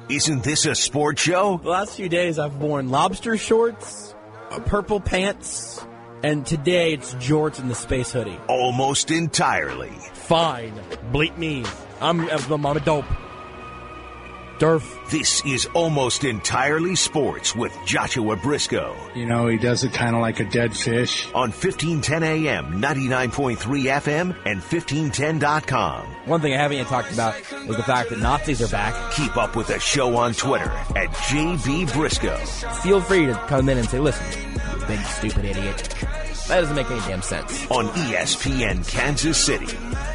Isn't this a sports show? The last few days I've worn lobster shorts, purple pants, and today it's jorts and the space hoodie. Almost entirely. Fine. Bleep me. I'm a dope. Durf. This is Almost Entirely Sports with Joshua Briscoe. You know, he does it kind of like a dead fish. On 1510 AM, 99.3 FM, and 1510.com. One thing I haven't yet talked about is the fact that Nazis are back. Keep up with the show on Twitter at JB Briscoe. Feel free to come in and say, listen, you big stupid idiot. That doesn't make any damn sense. On ESPN Kansas City.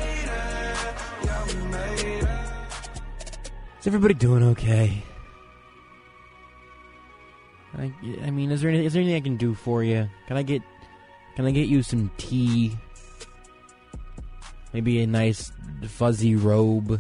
Is everybody doing okay? I mean, is there anything I can do for you? Can I get you some tea? Maybe a nice fuzzy robe?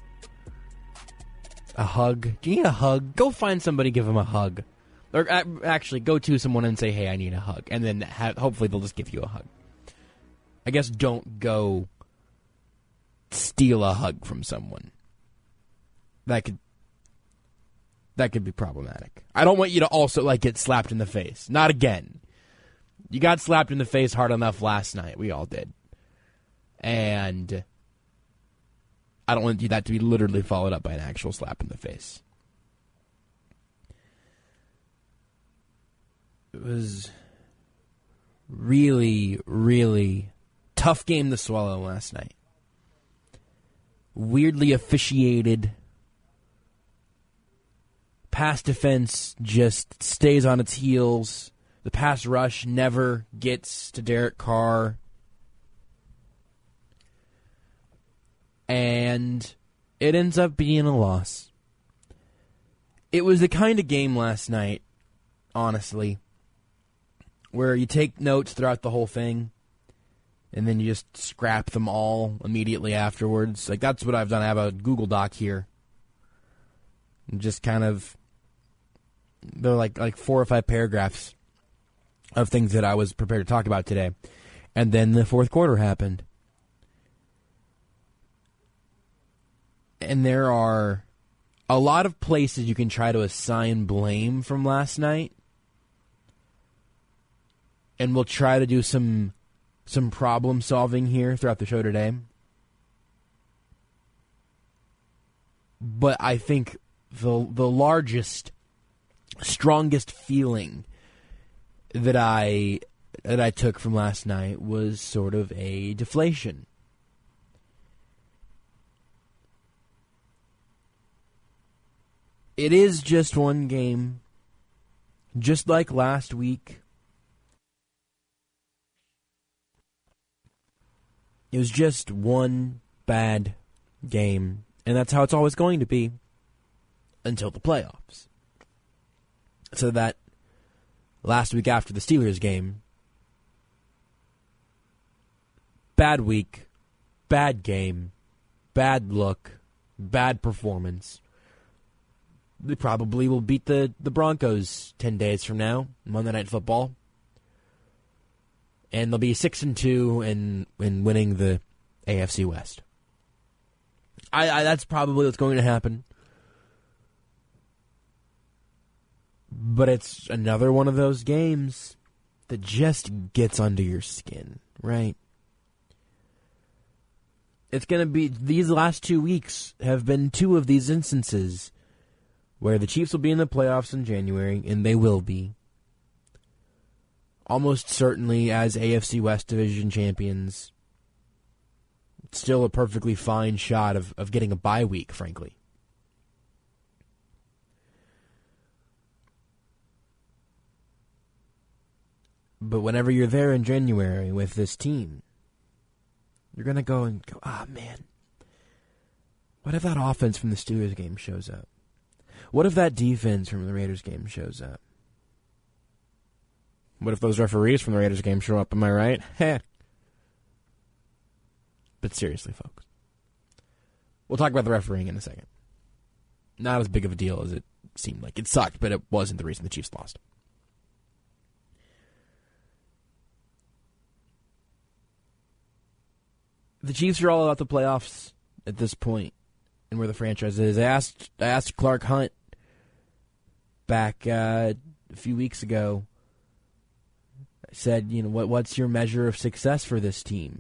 A hug? Do you need a hug? Go find somebody, give them a hug. Or actually, go to someone and say, hey, I need a hug. And then hopefully they'll just give you a hug. I guess don't go steal a hug from someone. That could be problematic. I don't want you to also get slapped in the face. Not again. You got slapped in the face hard enough last night. We all did. And I don't want that to be literally followed up by an actual slap in the face. It was really, really tough game to swallow last night. Weirdly officiated. Pass defense just stays on its heels. The pass rush never gets to Derek Carr. And it ends up being a loss. It was the kind of game last night, honestly, where you take notes throughout the whole thing, and then you just scrap them all immediately afterwards. That's what I've done. I have a Google Doc here. And just kind of... They're like 4 or 5 paragraphs of things that I was prepared to talk about today. And then the fourth quarter happened. And there are a lot of places you can try to assign blame from last night. And we'll try to do some problem solving here throughout the show today. But I think the largest, strongest feeling that I took from last night was sort of a deflation. It is just one game, just like last week. It was just one bad game, and that's how it's always going to be until the playoffs. So that last week after the Steelers game, bad week, bad game, bad look, bad performance. They probably will beat the Broncos 10 days from now, Monday Night Football. And they'll be 6-2 and winning the AFC West. That's probably what's going to happen. But it's another one of those games that just gets under your skin, right? It's going to be, these last 2 weeks have been 2 of these instances where the Chiefs will be in the playoffs in January, and they will be. Almost certainly as AFC West Division champions. Still a perfectly fine shot of getting a bye week, frankly. But whenever you're there in January with this team, you're going to go, man, what if that offense from the Steelers game shows up? What if that defense from the Raiders game shows up? What if those referees from the Raiders game show up? Am I right? Heh. But seriously, folks. We'll talk about the refereeing in a second. Not as big of a deal as it seemed like. It sucked, but it wasn't the reason the Chiefs lost. The Chiefs are all about the playoffs at this point and where the franchise is. I asked Clark Hunt back a few weeks ago. I said, what's your measure of success for this team?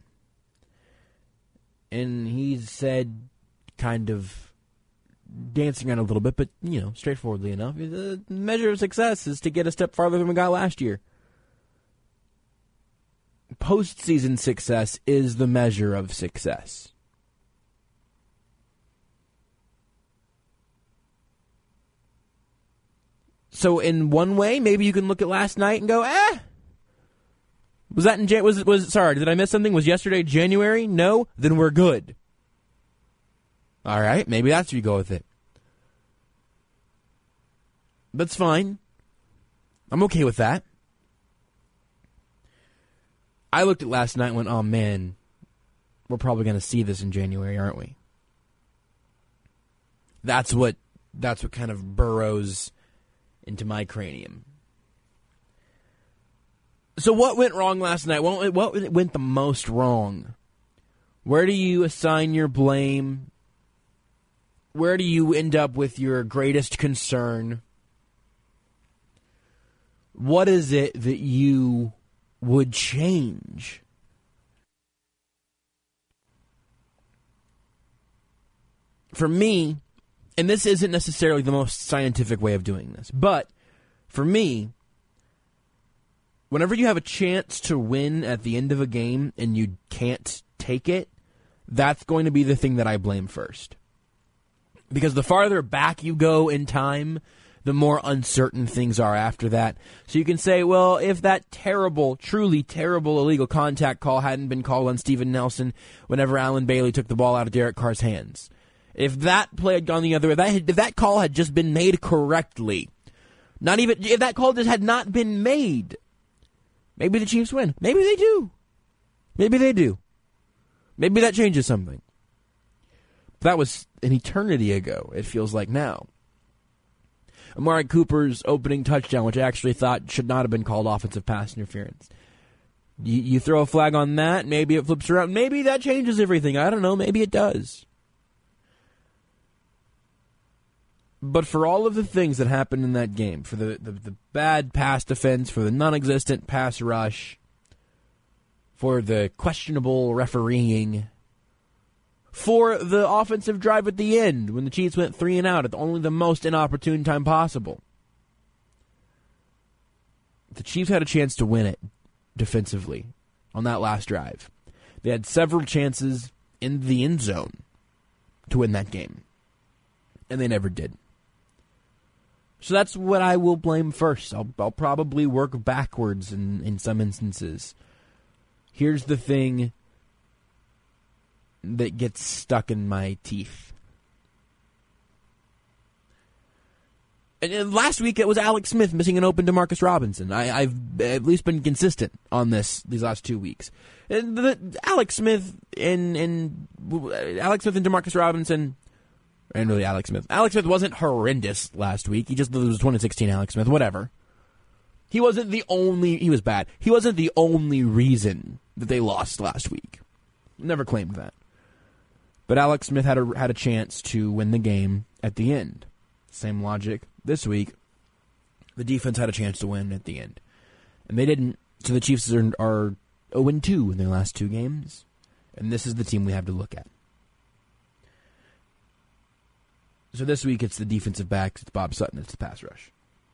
And he said, kind of dancing around a little bit, but, straightforwardly enough, the measure of success is to get a step farther than we got last year. Postseason success is the measure of success. So in one way, maybe you can look at last night and go, was that in sorry, did I miss something? Was yesterday January? No? Then we're good. All right, maybe that's where you go with it. That's fine. I'm okay with that. I looked at last night and went, oh man, we're probably going to see this in January, aren't we? That's what kind of burrows into my cranium. So what went wrong last night? What went the most wrong? Where do you assign your blame? Where do you end up with your greatest concern? What is it that you would change? For me, and this isn't necessarily the most scientific way of doing this, but for me, whenever you have a chance to win at the end of a game and you can't take it, that's going to be the thing that I blame first. Because the farther back you go in time, the more uncertain things are after that. So you can say, well, if that terrible, truly terrible illegal contact call hadn't been called on Steven Nelson whenever Alan Bailey took the ball out of Derek Carr's hands, if that play had gone the other way, if that call had just been made correctly, if that call just had not been made, maybe the Chiefs win. Maybe they do. Maybe they do. Maybe that changes something. That was an eternity ago, it feels like now. Amari Cooper's opening touchdown, which I actually thought should not have been called offensive pass interference. You throw a flag on that, maybe it flips around. Maybe that changes everything. I don't know. Maybe it does. But for all of the things that happened in that game, for the bad pass defense, for the non-existent pass rush, for the questionable refereeing, for the offensive drive at the end when the Chiefs went 3 and out at only the most inopportune time possible, the Chiefs had a chance to win it defensively on that last drive. They had several chances in the end zone to win that game, and they never did. So that's what I will blame first. I'll probably work backwards in some instances. Here's the thing that gets stuck in my teeth. And last week it was Alex Smith missing an open DeMarcus Robinson. I've at least been consistent on these last 2 weeks. And Alex Smith and DeMarcus Robinson. And really Alex Smith. Alex Smith wasn't horrendous last week. It was 2016 Alex Smith, whatever. He was bad. He wasn't the only reason that they lost last week. Never claimed that. But Alex Smith had a chance to win the game at the end. Same logic this week. The defense had a chance to win at the end. And they didn't. So the Chiefs are 0-2 in their last 2 games. And this is the team we have to look at. So this week it's the defensive backs, it's Bob Sutton, it's the pass rush.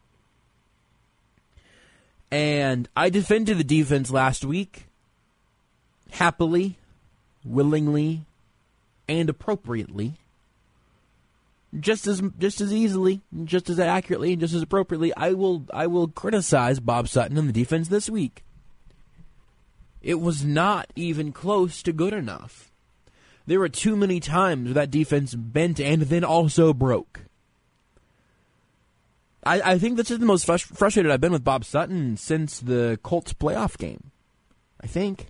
And I defended the defense last week happily, willingly, and appropriately. Just as easily, just as accurately, and just as appropriately, I will criticize Bob Sutton and the defense this week. It was not even close to good enough. There were too many times where that defense bent and then also broke. I think this is the most frustrated I've been with Bob Sutton since the Colts playoff game. I think.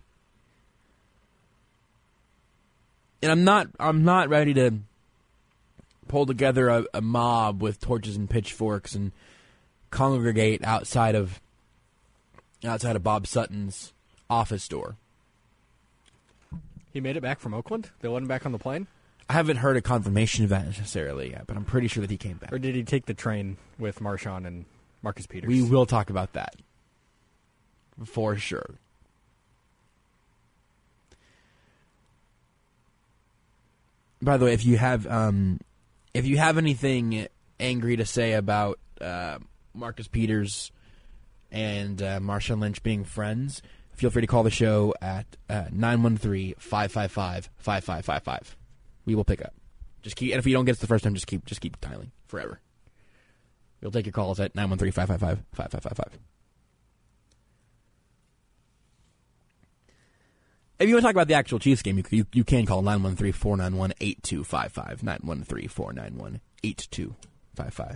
And I'm not ready to pull together a mob with torches and pitchforks and congregate outside of Bob Sutton's office door. He made it back from Oakland? They let him back on the plane? I haven't heard a confirmation of that necessarily yet, but I'm pretty sure that he came back. Or did he take the train with Marshawn and Marcus Peters? We will talk about that. For sure. By the way, if you have anything angry to say about Marcus Peters and Marshawn Lynch being friends, feel free to call the show at 913-555-5555. We will pick up. And if you don't get it the first time, just keep dialing forever. We'll take your calls at 913-555-5555. If you want to talk about the actual Chiefs game, you can call 913-491-8255. 913-491-8255.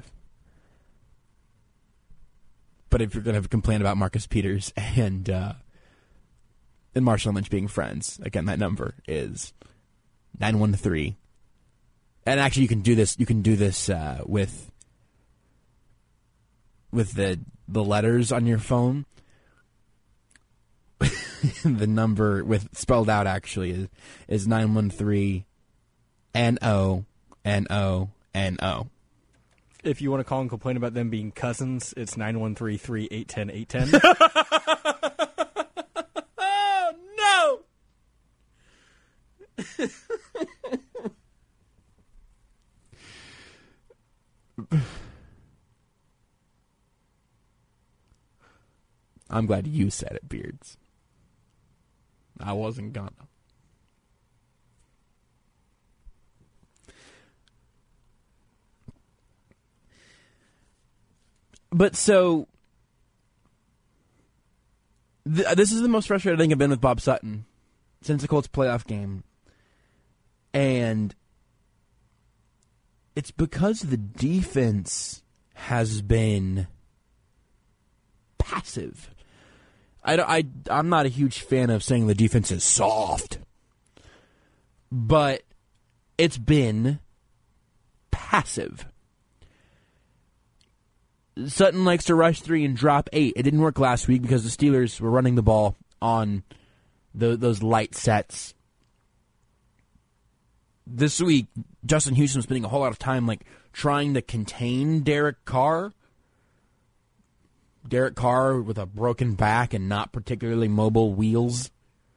But if you're going to complain about Marcus Peters and Marshawn Lynch being friends, again, that number is 913. And actually, you can do this. You can do this with the letters on your phone. The number with spelled out actually is 913-NO-NO-NO. If you want to call and complain about them being cousins, it's 913-3810810. Oh no! I'm glad you said it, Beards. I wasn't gonna. But so, this is the most frustrated I think I've been with Bob Sutton since the Colts playoff game. And it's because the defense has been passive. I'm not a huge fan of saying the defense is soft, but it's been passive. Sutton likes to rush 3 and drop 8. It didn't work last week because the Steelers were running the ball on those light sets. This week, Justin Houston was spending a whole lot of time trying to contain Derek Carr. Derek Carr with a broken back and not particularly mobile wheels.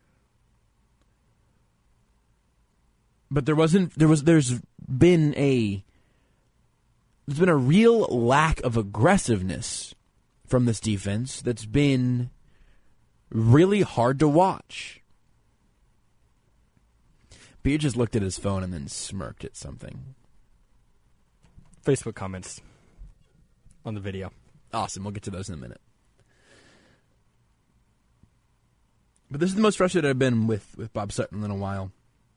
But there's been a real lack of aggressiveness from this defense that's been really hard to watch. Beard just looked at his phone and then smirked at something. Facebook comments on the video. Awesome. We'll get to those in a minute. But this is the most frustrated I've been with Bob Sutton in a while.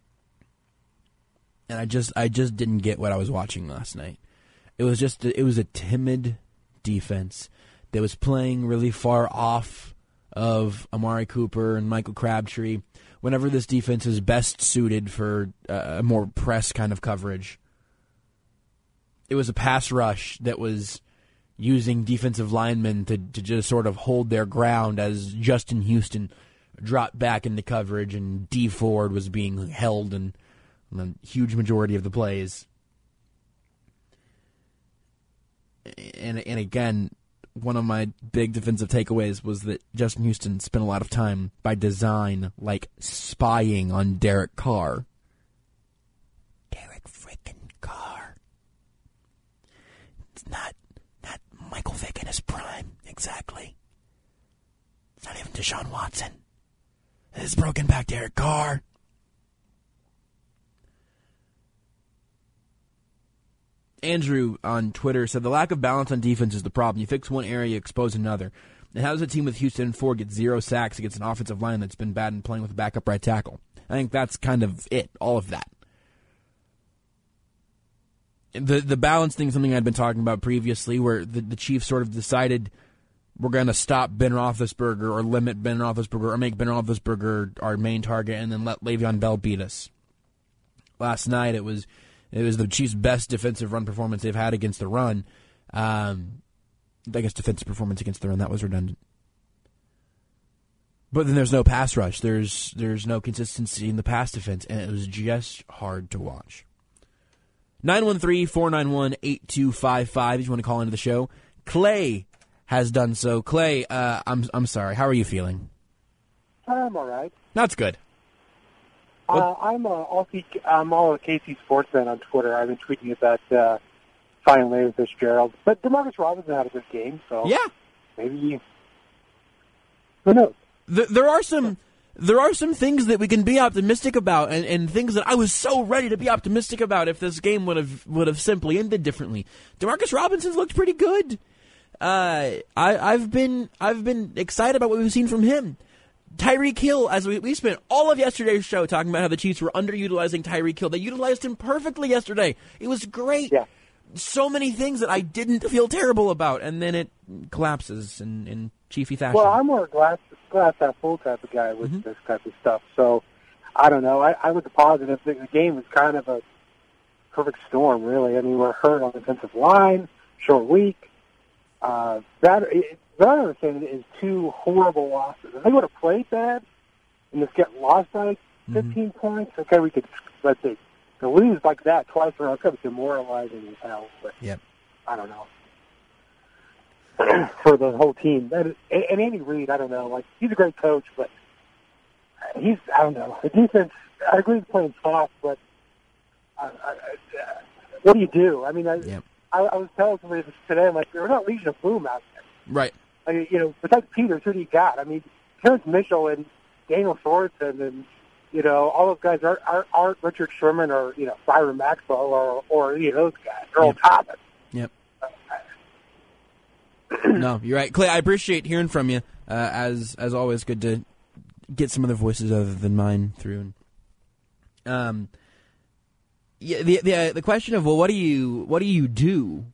And I just didn't get what I was watching last night. It was a timid defense that was playing really far off of Amari Cooper and Michael Crabtree whenever this defense is best suited for a more press kind of coverage. It was a pass rush that was using defensive linemen to just sort of hold their ground as Justin Houston dropped back into coverage and D Ford was being held in the huge majority of the plays. And again, one of my big defensive takeaways was that Justin Houston spent a lot of time by design spying on Derek Carr. Derek frickin' Carr. It's not Michael Vick in his prime, exactly. It's not even Deshaun Watson. This is broken back Derek Carr. Andrew on Twitter said, the lack of balance on defense is the problem. You fix one area, you expose another. And how does a team with Houston and Ford get 0 sacks against an offensive line that's been bad and playing with a backup right tackle? I think that's kind of it, all of that. The balance thing is something I'd been talking about previously, where the Chiefs sort of decided we're going to stop Ben Roethlisberger or limit Ben Roethlisberger or make Ben Roethlisberger our main target and then let Le'Veon Bell beat us. Last night it was the Chiefs' best defensive run performance they've had against the run. I guess defensive performance against the run, that was redundant. But then there's no pass rush. There's no consistency in the pass defense, and it was just hard to watch. 913-491-8255 if you want to call into the show. Clay has done so. Clay, I'm sorry. How are you feeling? I'm all right. That's good. I'm all a KC Sportsman on Twitter. I've been tweeting about signing Larry Fitzgerald. But DeMarcus Robinson had a good game, so Yeah. maybe who knows? There are some things that we can be optimistic about, and things that I was so ready to be optimistic about if this game would have simply ended differently. DeMarcus Robinson's looked pretty good. I've been excited about what we've seen from him. Tyreek Hill, as we spent all of yesterday's show talking about how the Chiefs were underutilizing Tyreek Hill. They utilized him perfectly yesterday. It was great. Yeah. So many things that I didn't feel terrible about, and then it collapses in Chiefy fashion. Well, I'm more glass half full type of guy with this type of stuff. So I don't know. I was positive. The game was kind of a perfect storm, really. I mean, we're hurt on the defensive line, short week. What I understand is two horrible losses. If they would have played bad and just get lost by 15 points, okay, we could, let's see, to lose like that twice in a row could be demoralizing as hell. But Yep. I don't know. For the whole team. And Andy Reid, I don't know. Like, he's a great coach, but I don't know. The defense, I agree with playing soft, but what do you do? I mean, I was telling somebody this today, I'm like, there's not Legion of Boom out there. Right. I mean, besides Peters, who do you got? I mean, Terrence Mitchell and Daniel Sorensen and, all those guys aren't Richard Sherman or, Byron Maxwell or any of those guys. Earl Thomas. Yep. No, you're right. Clay, I appreciate hearing from you. As always, good to get some other voices other than mine through. The question of, well, what do you do?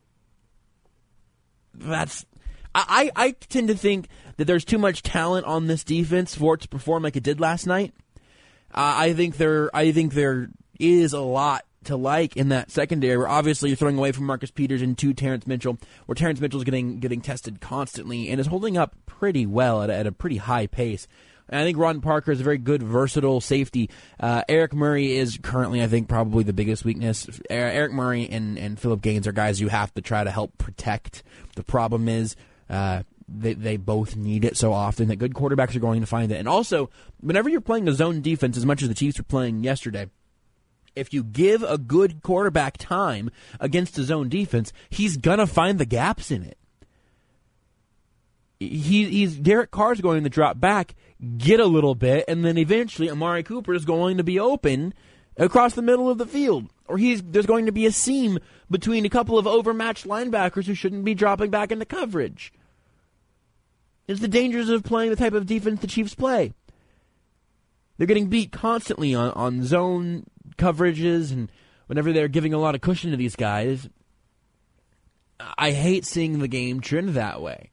I tend to think that there's too much talent on this defense for it to perform like it did last night. I think there is a lot to like in that secondary, where obviously you're throwing away from Marcus Peters into Terrence Mitchell, where Terrence Mitchell's getting tested constantly and is holding up pretty well at a pretty high pace. And I think Ron Parker is a very good, versatile safety. Eric Murray is currently, I think, probably the biggest weakness. Eric Murray and Phillip Gaines are guys you have to try to help protect. The problem is they both need it so often that good quarterbacks are going to find it. And also, whenever you're playing a zone defense as much as the Chiefs were playing yesterday, if you give a good quarterback time against a zone defense, he's going to find the gaps in it. Derek Carr's going to drop back, get a little bit, and then eventually Amari Cooper is going to be open across the middle of the field. Or there's going to be a seam between a couple of overmatched linebackers who shouldn't be dropping back into coverage. It's the dangers of playing the type of defense the Chiefs play. They're getting beat constantly on zone coverages, and whenever they're giving a lot of cushion to these guys, I hate seeing the game trend that way.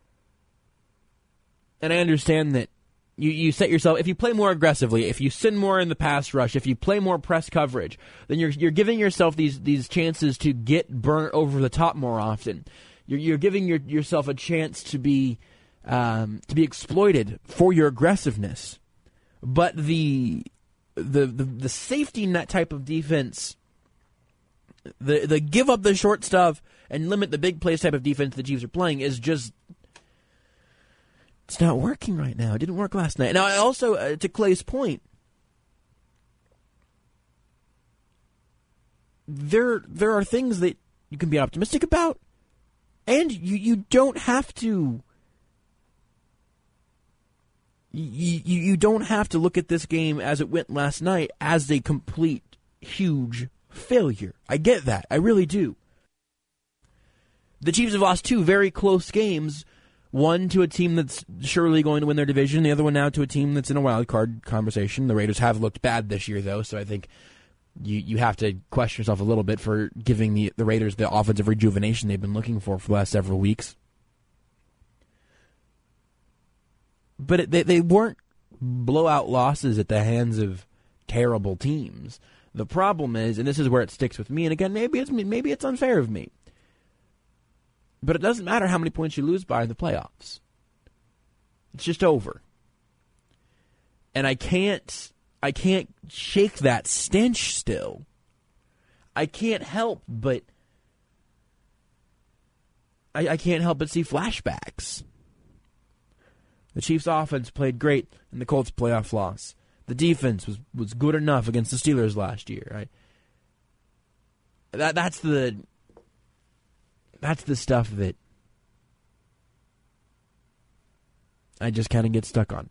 And I understand that you set yourself, if you play more aggressively, if you send more in the pass rush, if you play more press coverage, then you're giving yourself these chances to get burnt over the top more often. You're giving yourself a chance to be exploited for your aggressiveness. But the safety net type of defense, the give up the short stuff and limit the big plays type of defense the Chiefs are playing is just, it's not working right now. It didn't work last night. Now, I also, to Clay's point, there are things that you can be optimistic about, and you don't have to. You don't have to look at this game as it went last night as a complete, huge failure. I get that. I really do. The Chiefs have lost two very close games. One to a team that's surely going to win their division. The other one now to a team that's in a wild card conversation. The Raiders have looked bad this year, though, so I think you have to question yourself a little bit for giving the Raiders the offensive rejuvenation they've been looking for the last several weeks. But they weren't blowout losses at the hands of terrible teams. The problem is, and this is where it sticks with me, and again, maybe it's unfair of me, but it doesn't matter how many points you lose by in the playoffs. It's just over. And I can't shake that stench still. I can't help but see flashbacks. The Chiefs' offense played great in the Colts' playoff loss. The defense was good enough against the Steelers last year. Right? That's the stuff that I just kind of get stuck on.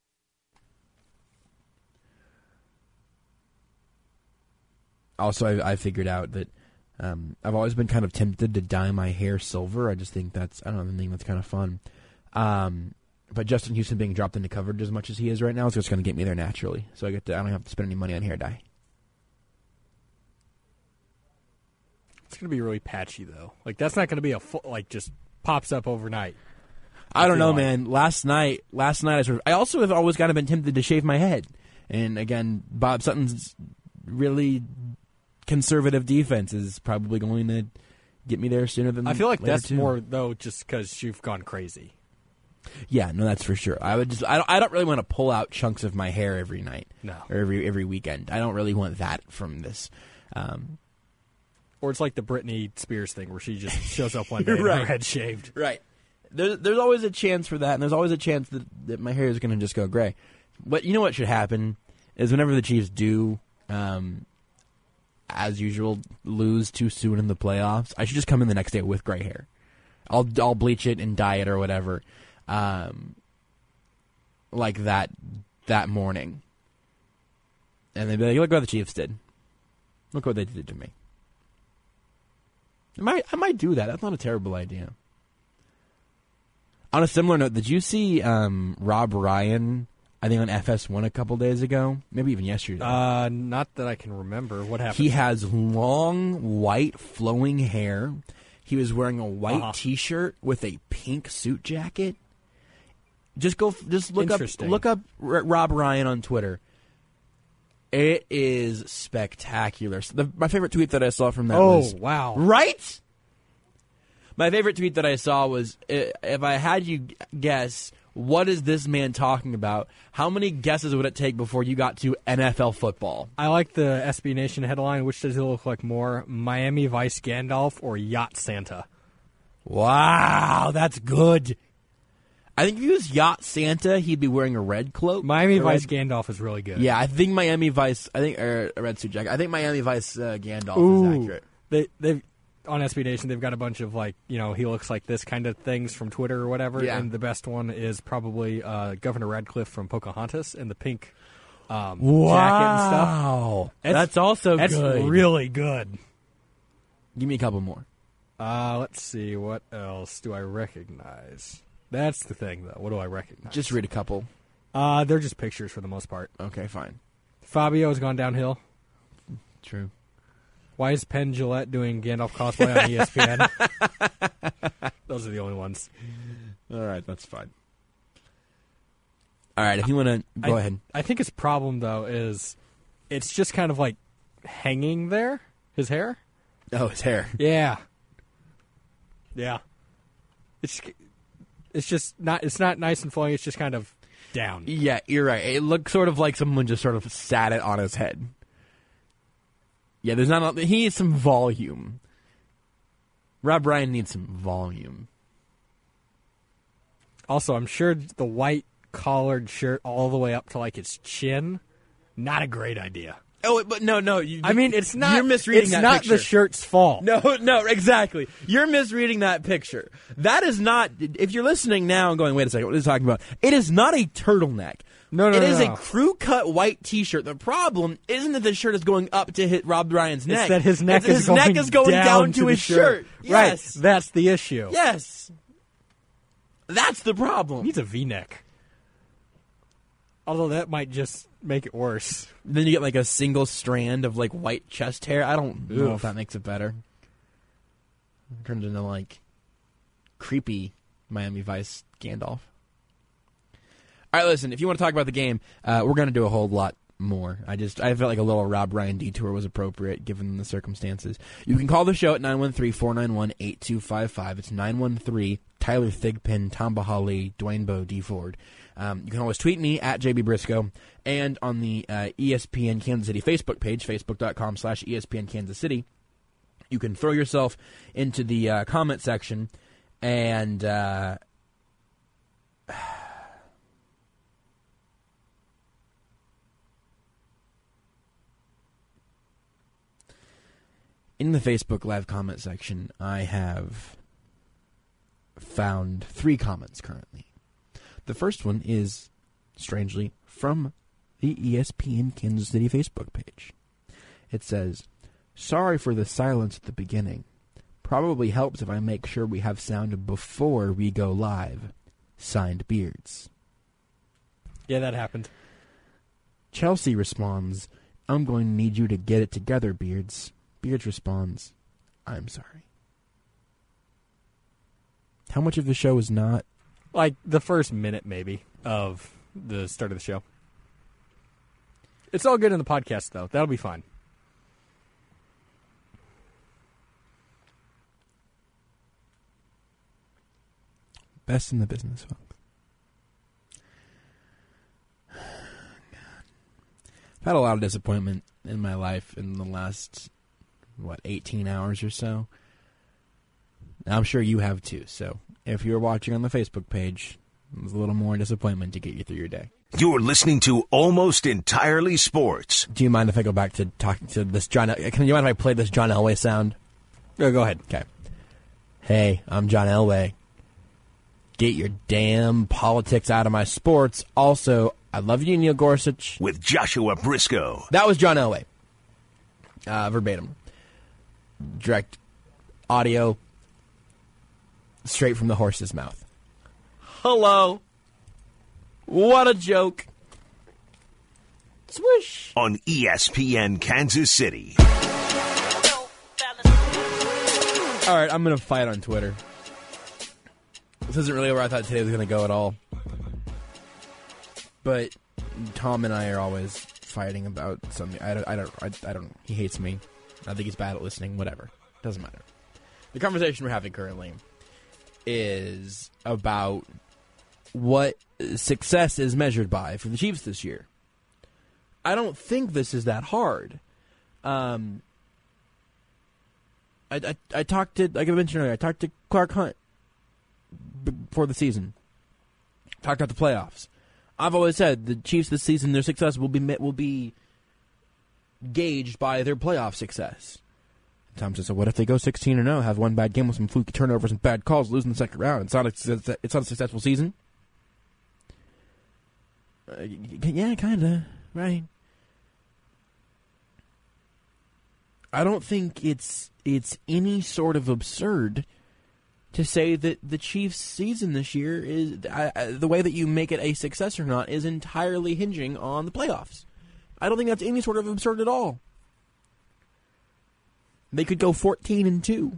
Also, I figured out that I've always been kind of tempted to dye my hair silver. I just think that's kind of fun. But Justin Houston being dropped into coverage as much as he is right now is just going to get me there naturally. So I don't have to spend any money on hair dye. It's going to be really patchy, though. Like, that's not going to be just pops up overnight. I don't know, man. Last night, I also have always kind of been tempted to shave my head. And again, Bob Sutton's really conservative defense is probably going to get me there sooner than I feel like that's too. more, though, just because you've gone crazy. Yeah, no, that's for sure. I don't really want to pull out chunks of my hair every night. No. Or every weekend. I don't really want that from this. Or it's like the Britney Spears thing where she just shows up one day and Right. her head's shaved. Right. There's always a chance for that, and there's always a chance that my hair is going to just go gray. But you know what should happen is whenever the Chiefs do, as usual, lose too soon in the playoffs, I should just come in the next day with gray hair. I'll bleach it and dye it or whatever, like that morning. And they'd be like, look what the Chiefs did. Look what they did to me. I might do that. That's not a terrible idea. On a similar note, did you see Rob Ryan, I think on FS1 a couple days ago? Maybe even yesterday. Not that I can remember. What happened? He has long, white, flowing hair. He was wearing a white T-shirt with a pink suit jacket. Just look up Rob Ryan on Twitter. It is spectacular. My favorite tweet that I saw from that was... Oh, wow. Right? My favorite tweet that I saw was, if I had you guess, what is this man talking about? How many guesses would it take before you got to NFL football? I like the SB Nation headline. Which does it look like more, Miami Vice Gandalf or Yacht Santa? Wow, that's good. I think if he was Yacht Santa, he'd be wearing a red cloak. Miami Vice Gandalf is really good. Yeah, I think Miami Vice, a red suit jacket. I think Miami Vice Gandalf is accurate. They've on SB Nation, they've got a bunch of, he looks like this kind of things from Twitter or whatever. Yeah. And the best one is probably Governor Radcliffe from Pocahontas in the pink jacket and stuff. Wow. That's also good. That's really good. Give me a couple more. Let's see. What else do I recognize? That's the thing, though. What do I recognize? Just read a couple. They're just pictures for the most part. Okay, fine. Fabio has gone downhill. True. Why is Penn Jillette doing Gandalf cosplay on ESPN? Those are the only ones. All right, that's fine. All right, if you want to go ahead. I think his problem, though, is it's just kind of like hanging there, his hair. Oh, his hair. Yeah. Yeah. It's just not. It's not nice and flowing. It's just kind of down. Yeah, you're right. It looks sort of like someone just sort of sat it on his head. Yeah, there's not. He needs some volume. Rob Ryan needs some volume. Also, I'm sure the white collared shirt all the way up to his chin, not a great idea. Oh, but no. I mean, it's not. You're misreading that picture. It's not the shirt's fault. No, exactly. You're misreading that picture. That is not. If you're listening now and going, wait a second, what are you talking about? It is not a turtleneck. No. It is a crew-cut white T-shirt. The problem isn't that the shirt is going up to hit Rob Ryan's neck. It's that his neck is going down to his shirt. Yes. Right. That's the issue. Yes. That's the problem. He needs a V-neck. Although that might just make it worse. Then you get a single strand of white chest hair. I don't know if that makes it better. It turns into creepy Miami Vice Gandalf. All right, listen, if you want to talk about the game, we're going to do a whole lot more. I felt like a little Rob Ryan detour was appropriate given the circumstances. You can call the show at 913-491-8255. It's 913 Tyler Thigpen, Tom Bahali, Dwayne Bowe, D Ford. You can always tweet me at JB Briscoe, and on the ESPN Kansas City Facebook page, facebook.com/ESPN Kansas City, you can throw yourself into the comment section and in the Facebook Live comment section, I have found 3 comments currently. The first one is, strangely, from the ESPN Kansas City Facebook page. It says, "Sorry for the silence at the beginning. Probably helps if I make sure we have sound before we go live. Signed, Beards." Yeah, that happened. Chelsea responds, "I'm going to need you to get it together, Beards." Beards responds, "I'm sorry." How much of the show is not? Like the first minute, maybe, of the start of the show. It's all good in the podcast, though. That'll be fine. Best in the business, folks. I've had a lot of disappointment in my life in the last, 18 hours or so. I'm sure you have too, so if you're watching on the Facebook page, there's a little more disappointment to get you through your day. You're listening to Almost Entirely Sports. Do you mind if I go back to talking to this John? Can you mind if I play this John Elway sound? Yeah, go ahead. Okay. Hey, I'm John Elway. Get your damn politics out of my sports. Also, I love you, Neil Gorsuch. With Joshua Briscoe. That was John Elway. Verbatim. Direct audio. Straight from the horse's mouth. Hello. What a joke. Swish. On ESPN Kansas City. All right, I'm going to fight on Twitter. This isn't really where I thought today was going to go at all. But Tom and I are always fighting about something. I don't. He hates me. I think he's bad at listening. Whatever. Doesn't matter. The conversation we're having currently is about what success is measured by for the Chiefs this year. I don't think this is that hard. I talked to, like I mentioned earlier, I talked to Clark Hunt before the season. Talked about the playoffs. I've always said the Chiefs this season, their success will be gauged by their playoff success. Tom says, so what if they go 16-0, have one bad game with some fluky turnovers and bad calls, lose in the second round? It's not a successful season? Yeah, kind of, right. I don't think it's any sort of absurd to say that the Chiefs' season this year is the way that you make it a success or not is entirely hinging on the playoffs. I don't think that's any sort of absurd at all. They could go 14-2,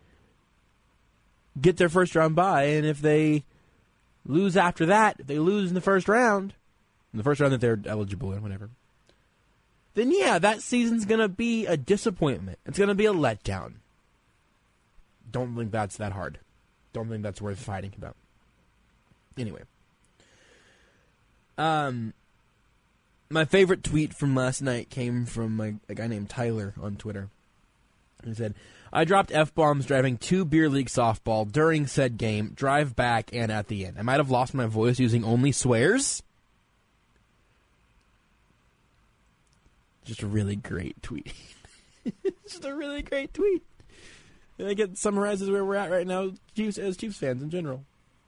get their first round bye, and if they lose after that, if they lose in the first round that they're eligible or whatever, then yeah, that season's going to be a disappointment. It's going to be a letdown. Don't think that's that hard. Don't think that's worth fighting about. Anyway. My favorite tweet from last night came from a guy named Tyler on Twitter. He said, I dropped F-bombs driving 2 beer league softball during said game, drive back, and at the end. I might have lost my voice using only swears. Just a really great tweet. Just a really great tweet. I think it summarizes where we're at right now as Chiefs fans in general.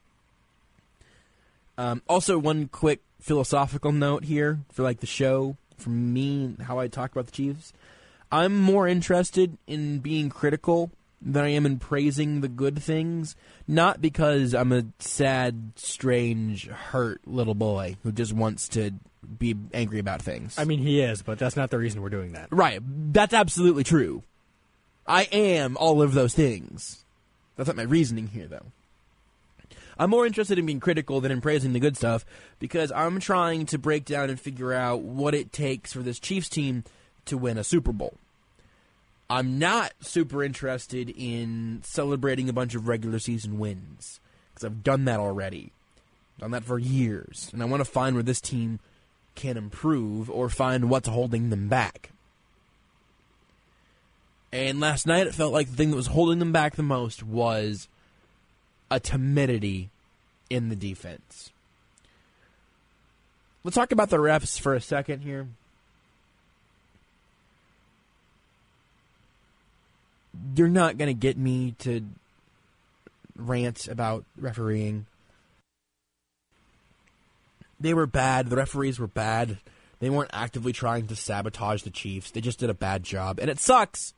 Also, one quick philosophical note here for like the show, from me, how I talk about the Chiefs. I'm more interested in being critical than I am in praising the good things, not because I'm a sad, strange, hurt little boy who just wants to be angry about things. I mean, he is, but that's not the reason we're doing that. Right. That's absolutely true. I am all of those things. That's not my reasoning here, though. I'm more interested in being critical than in praising the good stuff, because I'm trying to break down and figure out what it takes for this Chiefs team to win a Super Bowl. I'm not super interested in celebrating a bunch of regular season wins, because I've done that already. Done that for years. And I want to find where this team can improve or find what's holding them back. And last night it felt like the thing that was holding them back the most was a timidity in the defense. Let's talk about the refs for a second here. You're not going to get me to rant about refereeing. They were bad. The referees were bad. They weren't actively trying to sabotage the Chiefs. They just did a bad job. And it sucks.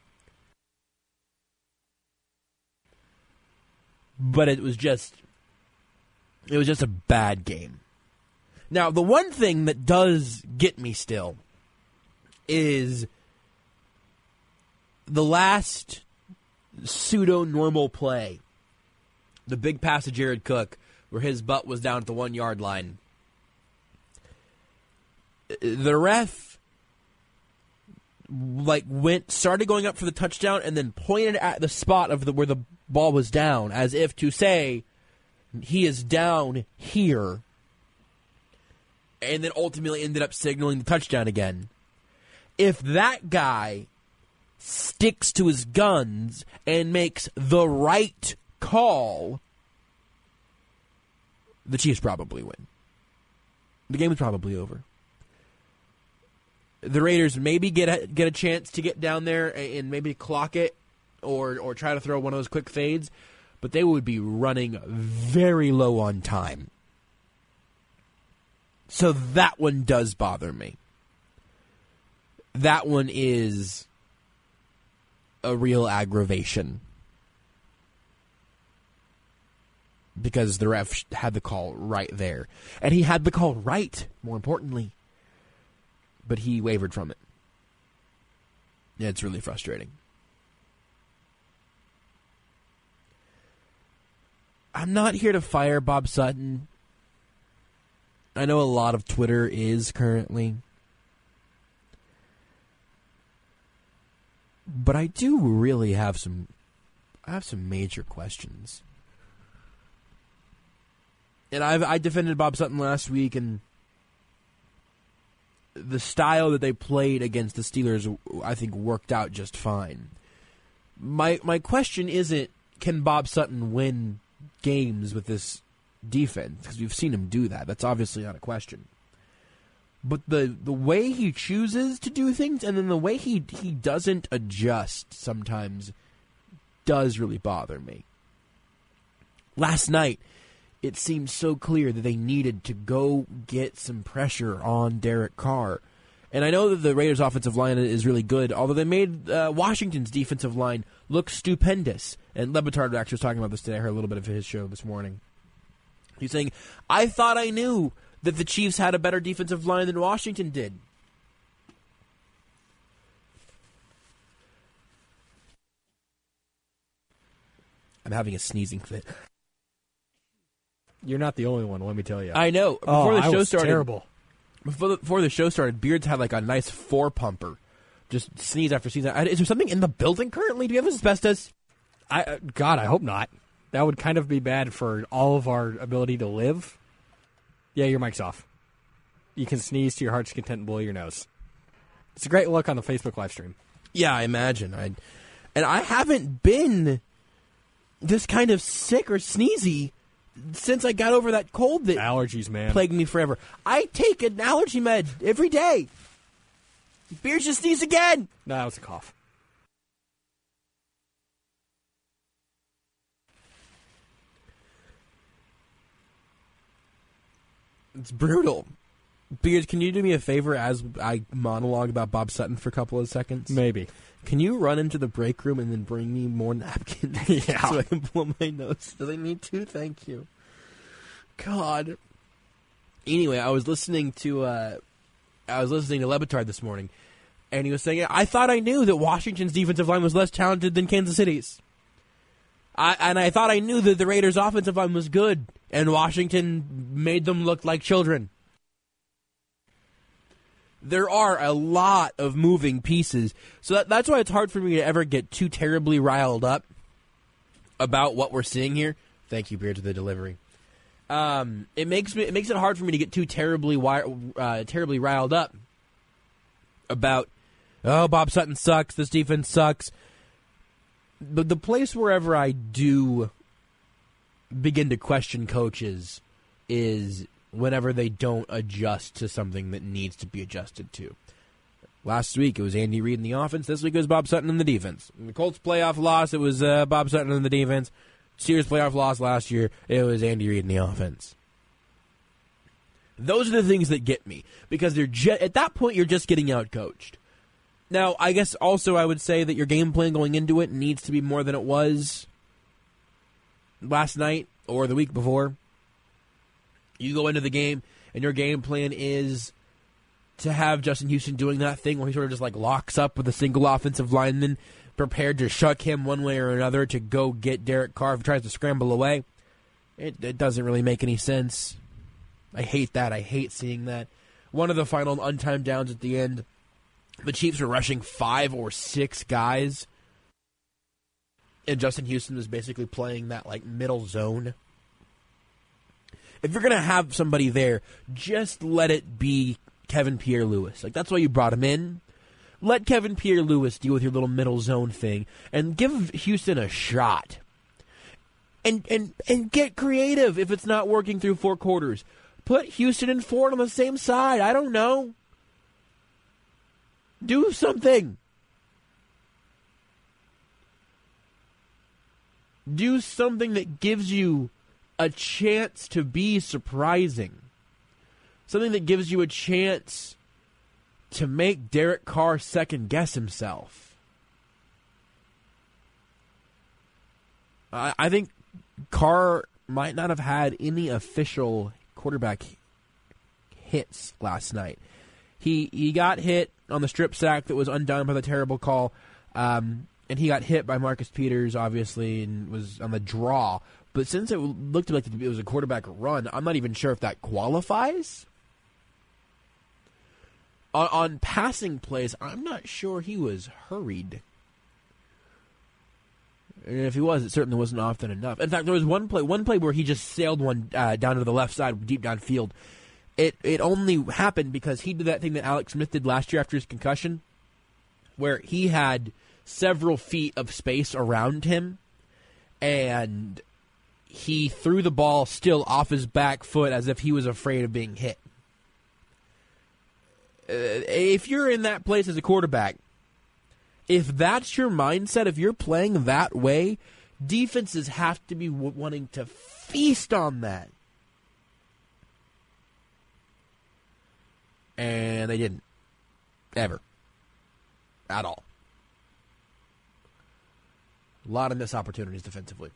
But it was just a bad game. Now, the one thing that does get me still is the last pseudo-normal play. The big pass to Jared Cook, where his butt was down at the 1-yard line. The ref started going up for the touchdown and then pointed at the spot of where the ball was down, as if to say he is down here, and then ultimately ended up signaling the touchdown again. If that guy sticks to his guns and makes the right call, the Chiefs probably win. The game is probably over. The Raiders maybe get a chance to get down there and maybe clock it or try to throw one of those quick fades, but they would be running very low on time. So that one does bother me. That one is a real aggravation. Because the ref had the call right there. And he had the call right, more importantly. But he wavered from it. Yeah, it's really frustrating. I'm not here to fire Bob Sutton. I know a lot of Twitter is currently. But I do really have some major questions. And I defended Bob Sutton last week, and the style that they played against the Steelers, I think, worked out just fine. My question isn't, can Bob Sutton win games with this defense? Because we've seen him do that. That's obviously not a question. But the way he chooses to do things, and then the way he doesn't adjust sometimes, does really bother me. Last night, it seemed so clear that they needed to go get some pressure on Derek Carr. And I know that the Raiders' offensive line is really good, although they made Washington's defensive line look stupendous. And Le Batard actually was talking about this today. I heard a little bit of his show this morning. He's saying, I thought I knew that the Chiefs had a better defensive line than Washington did. I'm having a sneezing fit. You're not the only one, let me tell you. I know. Before the show started, terrible. Before the show started, Beards had like a nice 4-pumper. Just sneeze after sneeze. Is there something in the building currently? Do you have asbestos? God, I hope not. That would kind of be bad for all of our ability to live. Yeah, your mic's off. You can sneeze to your heart's content and blow your nose. It's a great look on the Facebook live stream. Yeah, I imagine. And I haven't been this kind of sick or sneezy since I got over that cold that allergies, man, plagued me forever. I take an allergy med every day. Beers just sneezed again. No, that was a cough. It's brutal. Beard, can you do me a favor as I monologue about Bob Sutton for a couple of seconds? Maybe. Can you run into the break room and then bring me more napkins yeah. so I can blow my nose? Do they need to? Thank you. God. Anyway, I was listening to Le Batard this morning, and he was saying, I thought I knew that Washington's defensive line was less talented than Kansas City's. I thought I knew that the Raiders' offensive line was good, and Washington made them look like children. There are a lot of moving pieces, so that's why it's hard for me to ever get too terribly riled up about what we're seeing here. Thank you, Beard, for the delivery. It makes it hard for me to get too terribly riled up about, oh, Bob Sutton sucks, this defense sucks. But the place wherever I do begin to question coaches is whenever they don't adjust to something that needs to be adjusted to. Last week, it was Andy Reid in the offense. This week, it was Bob Sutton in the defense. In the Colts playoff loss, it was Bob Sutton in the defense. Steelers playoff loss last year, it was Andy Reid in the offense. Those are the things that get me, because at that point, you're just getting outcoached. Now, I guess also I would say that your game plan going into it needs to be more than it was last night or the week before. You go into the game, and your game plan is to have Justin Houston doing that thing where he sort of just like locks up with a single offensive lineman, prepared to shuck him one way or another to go get Derek Carr if he tries to scramble away. It doesn't really make any sense. I hate that. I hate seeing that. One of the final untimed downs at the end, the Chiefs were rushing 5 or 6 guys, and Justin Houston was basically playing that like middle zone. If you're going to have somebody there, just let it be Kevin Pierre-Louis. Like, that's why you brought him in. Let Kevin Pierre-Louis deal with your little middle zone thing and give Houston a shot. And get creative if it's not working through 4 quarters. Put Houston and Ford on the same side. I don't know. Do something. Do something that gives you a chance to be surprising. Something that gives you a chance to make Derek Carr second-guess himself. I think Carr might not have had any official quarterback hits last night. He got hit on the strip sack that was undone by the terrible call, and he got hit by Marcus Peters, obviously, and was on the draw. But since it looked like it was a quarterback run, I'm not even sure if that qualifies. On passing plays, I'm not sure he was hurried. And if he was, it certainly wasn't often enough. In fact, there was one play where he just sailed one down to the left side, deep downfield. It only happened because he did that thing that Alex Smith did last year after his concussion, where he had several feet of space around him, and he threw the ball still off his back foot as if he was afraid of being hit. If you're in that place as a quarterback, if that's your mindset, if you're playing that way, defenses have to be wanting to feast on that. And they didn't. Ever. At all. A lot of missed opportunities defensively.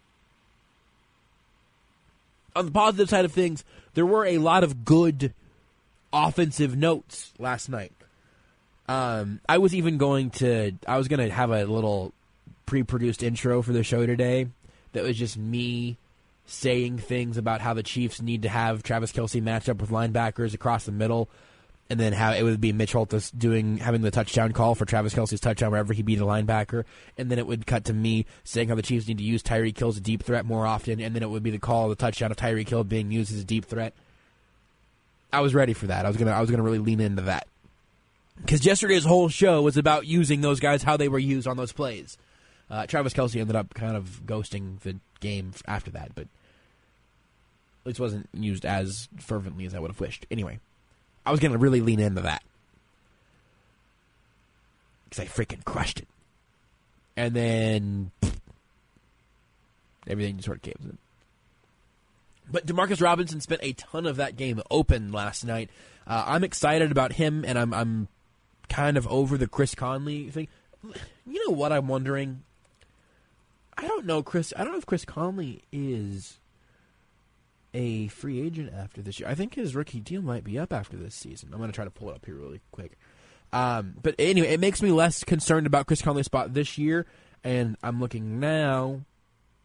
On the positive side of things, there were a lot of good offensive notes last night. I was going to have a little pre-produced intro for the show today that was just me saying things about how the Chiefs need to have Travis Kelce match up with linebackers across the middle, and then how it would be Mitch Holthus having the touchdown call for Travis Kelce's touchdown wherever he beat a linebacker, and then it would cut to me saying how the Chiefs need to use Tyreek Hill as a deep threat more often, and then it would be the call of the touchdown of Tyreek Hill being used as a deep threat. I was ready for that. I was gonna really lean into that. Because yesterday's whole show was about using those guys, how they were used on those plays. Travis Kelce ended up kind of ghosting the game after that, but at least wasn't used as fervently as I would have wished. Anyway, I was going to really lean into that. Because I freaking crushed it. And then everything just sort of caves in. But Demarcus Robinson spent a ton of that game open last night. I'm excited about him, and I'm kind of over the Chris Conley thing. You know what I'm wondering? I don't know if Chris Conley is a free agent after this year. I think his rookie deal might be up after this season. I'm going to try to pull it up here really quick. But anyway, it makes me less concerned about Chris Conley's spot this year, and I'm looking now.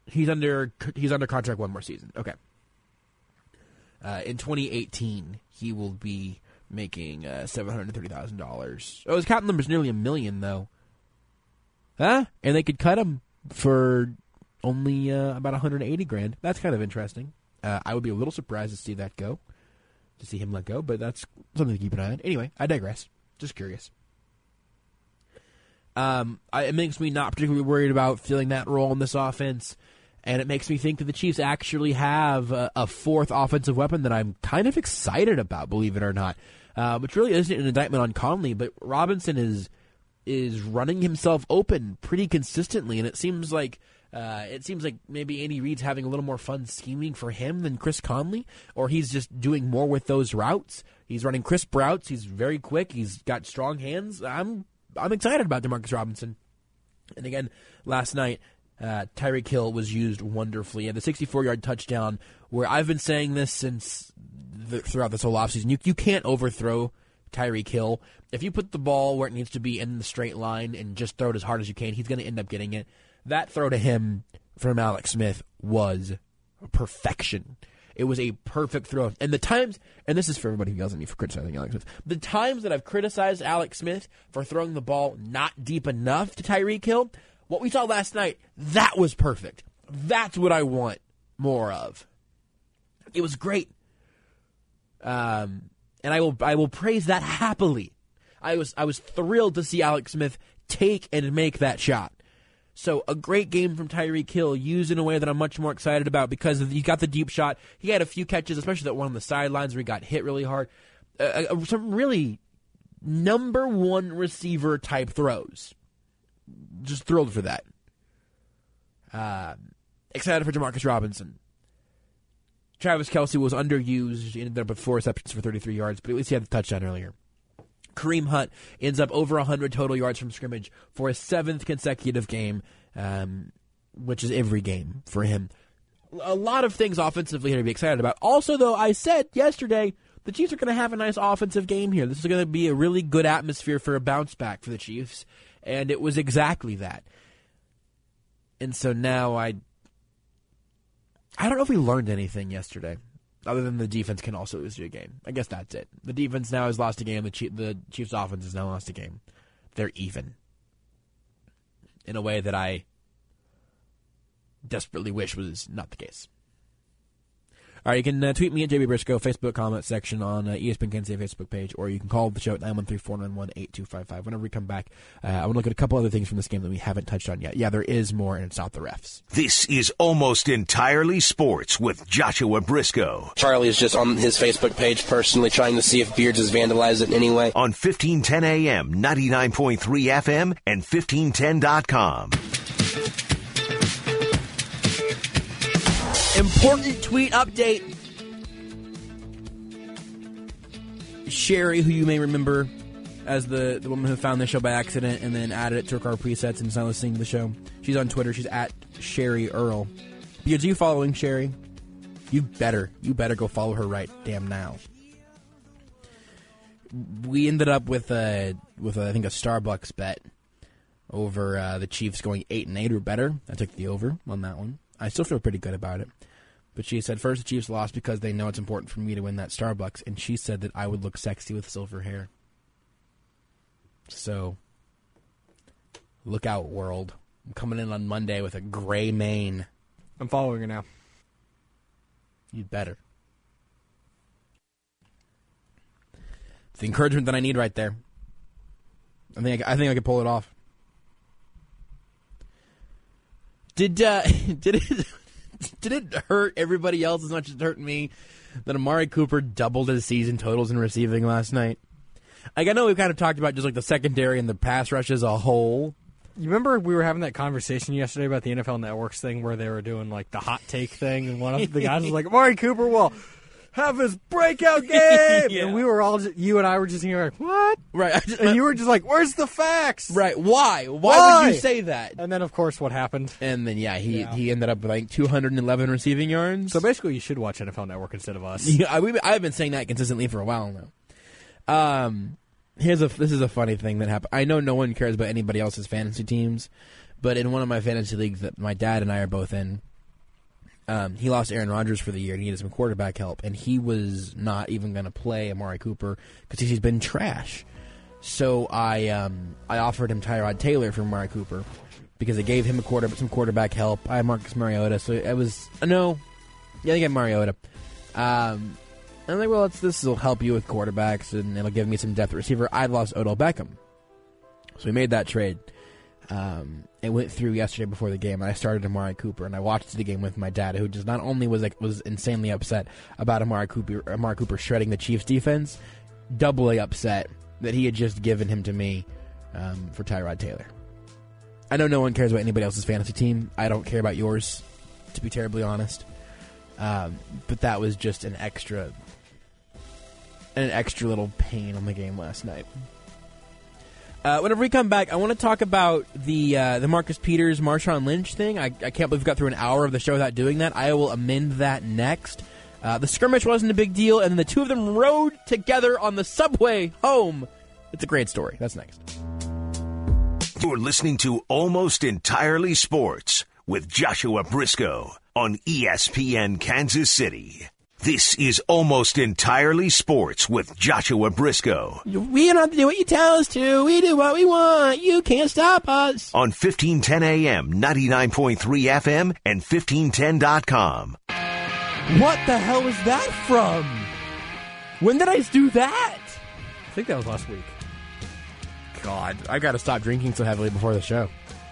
He's under contract one more season. Okay. In 2018, he will be making $730,000. Oh, his cap number's nearly $1 million, though. Huh? And they could cut him for only about $180,000. That's kind of interesting. I would be a little surprised to see that go, to see him let go, but that's something to keep an eye on. Anyway, I digress. Just curious. It makes me not particularly worried about filling that role in this offense, and it makes me think that the Chiefs actually have a fourth offensive weapon that I'm kind of excited about, believe it or not, which really isn't an indictment on Conley, but Robinson is running himself open pretty consistently, and it seems like maybe Andy Reid's having a little more fun scheming for him than Chris Conley, or he's just doing more with those routes. He's running crisp routes. He's very quick. He's got strong hands. I'm excited about DeMarcus Robinson. And again, last night, Tyreek Hill was used wonderfully. And the 64-yard touchdown, where I've been saying this throughout this whole offseason, you can't overthrow Tyreek Hill. If you put the ball where it needs to be in the straight line and just throw it as hard as you can, he's going to end up getting it. That throw to him from Alex Smith was perfection. It was a perfect throw. And the times, and this is for everybody who yells at me for criticizing Alex Smith, the times that I've criticized Alex Smith for throwing the ball not deep enough to Tyreek Hill, what we saw last night, that was perfect. That's what I want more of. It was great. And I will praise that happily. I was thrilled to see Alex Smith take and make that shot. So a great game from Tyreek Hill, used in a way that I'm much more excited about because he got the deep shot. He had a few catches, especially that one on the sidelines where he got hit really hard. Some really number one receiver type throws. Just thrilled for that. Excited for DeMarcus Robinson. Travis Kelce was underused. He ended up with 4 receptions for 33 yards, but at least he had the touchdown earlier. Kareem Hunt ends up over 100 total yards from scrimmage for his 7th consecutive game, which is every game for him. A lot of things offensively here to be excited about. Also, though, I said yesterday the Chiefs are going to have a nice offensive game here. This is going to be a really good atmosphere for a bounce back for the Chiefs, and it was exactly that. And so now I don't know if we learned anything yesterday, other than the defense can also lose you a game. I guess that's it. The defense now has lost a game. The Chiefs' offense has now lost a game. They're even. In a way that I desperately wish was not the case. All right, you can tweet me at JB Briscoe, Facebook comment section on ESPN Kansas City Facebook page, or you can call the show at 913-491-8255. Whenever we come back, I want to look at a couple other things from this game that we haven't touched on yet. Yeah, there is more, and it's not the refs. This is Almost Entirely Sports with Joshua Briscoe. Charlie is just on his Facebook page personally trying to see if Beards has vandalized it in any way. On 1510 AM, 99.3 FM, and 1510.com. Important tweet update. Sherry, who you may remember as the woman who found the show by accident and then added it to her car presets and is now listening to the show. She's on Twitter. She's at Sherry Earl. Because you following Sherry? You better go follow her right damn now. We ended up with I think a Starbucks bet over the Chiefs going 8-8 or better. I took the over on that one. I still feel pretty good about it. But she said, first, the Chiefs lost because they know it's important for me to win that Starbucks. And she said that I would look sexy with silver hair. So, look out, world. I'm coming in on Monday with a gray mane. I'm following her now. You'd better. It's the encouragement that I need right there. I think I could pull it off. Did it hurt everybody else as much as it hurt me that Amari Cooper doubled his season totals in receiving last night? Like, I know we've kind of talked about just like the secondary and the pass rush as a whole. You remember we were having that conversation yesterday about the NFL Networks thing where they were doing like the hot take thing, and one of the guys was like, Amari Cooper will have his breakout game! Yeah. And we were all, you and I were just here like, what? Right. And you were just like, where's the facts? Right. Why would you say that? And then, of course, what happened? And then, he ended up with like 211 receiving yards. So basically, you should watch NFL Network instead of us. Yeah, I've been saying that consistently for a while now. This is a funny thing that happened. I know no one cares about anybody else's fantasy teams, but in one of my fantasy leagues that my dad and I are both in, he lost Aaron Rodgers for the year and he needed some quarterback help, and he was not even going to play Amari Cooper because he's been trash. So I offered him Tyrod Taylor for Amari Cooper because it gave him some quarterback help. I had Marcus Mariota, so it was no, yeah, I got Mariota. I'm like, well, this will help you with quarterbacks and it'll give me some depth at receiver. I'd lost Odell Beckham, so we made that trade. It went through yesterday before the game, and I started Amari Cooper, and I watched the game with my dad, who just not only was insanely upset about Amari Cooper shredding the Chiefs' defense, doubly upset that he had just given him to me for Tyrod Taylor. I know no one cares about anybody else's fantasy team. I don't care about yours, to be terribly honest. But that was just an extra little pain on the game last night. Whenever we come back, I want to talk about the Marcus Peters, Marshawn Lynch thing. I can't believe we got through an hour of the show without doing that. I will amend that next. The skirmish wasn't a big deal, and then the two of them rode together on the subway home. It's a great story. That's next. You're listening to Almost Entirely Sports with Joshua Briscoe on ESPN Kansas City. This is Almost Entirely Sports with Joshua Briscoe. We don't have to do what you tell us to. We do what we want. You can't stop us. On 1510 AM, 99.3 FM, and 1510.com. What the hell was that from? When did I do that? I think that was last week. God, I got to stop drinking so heavily before the show.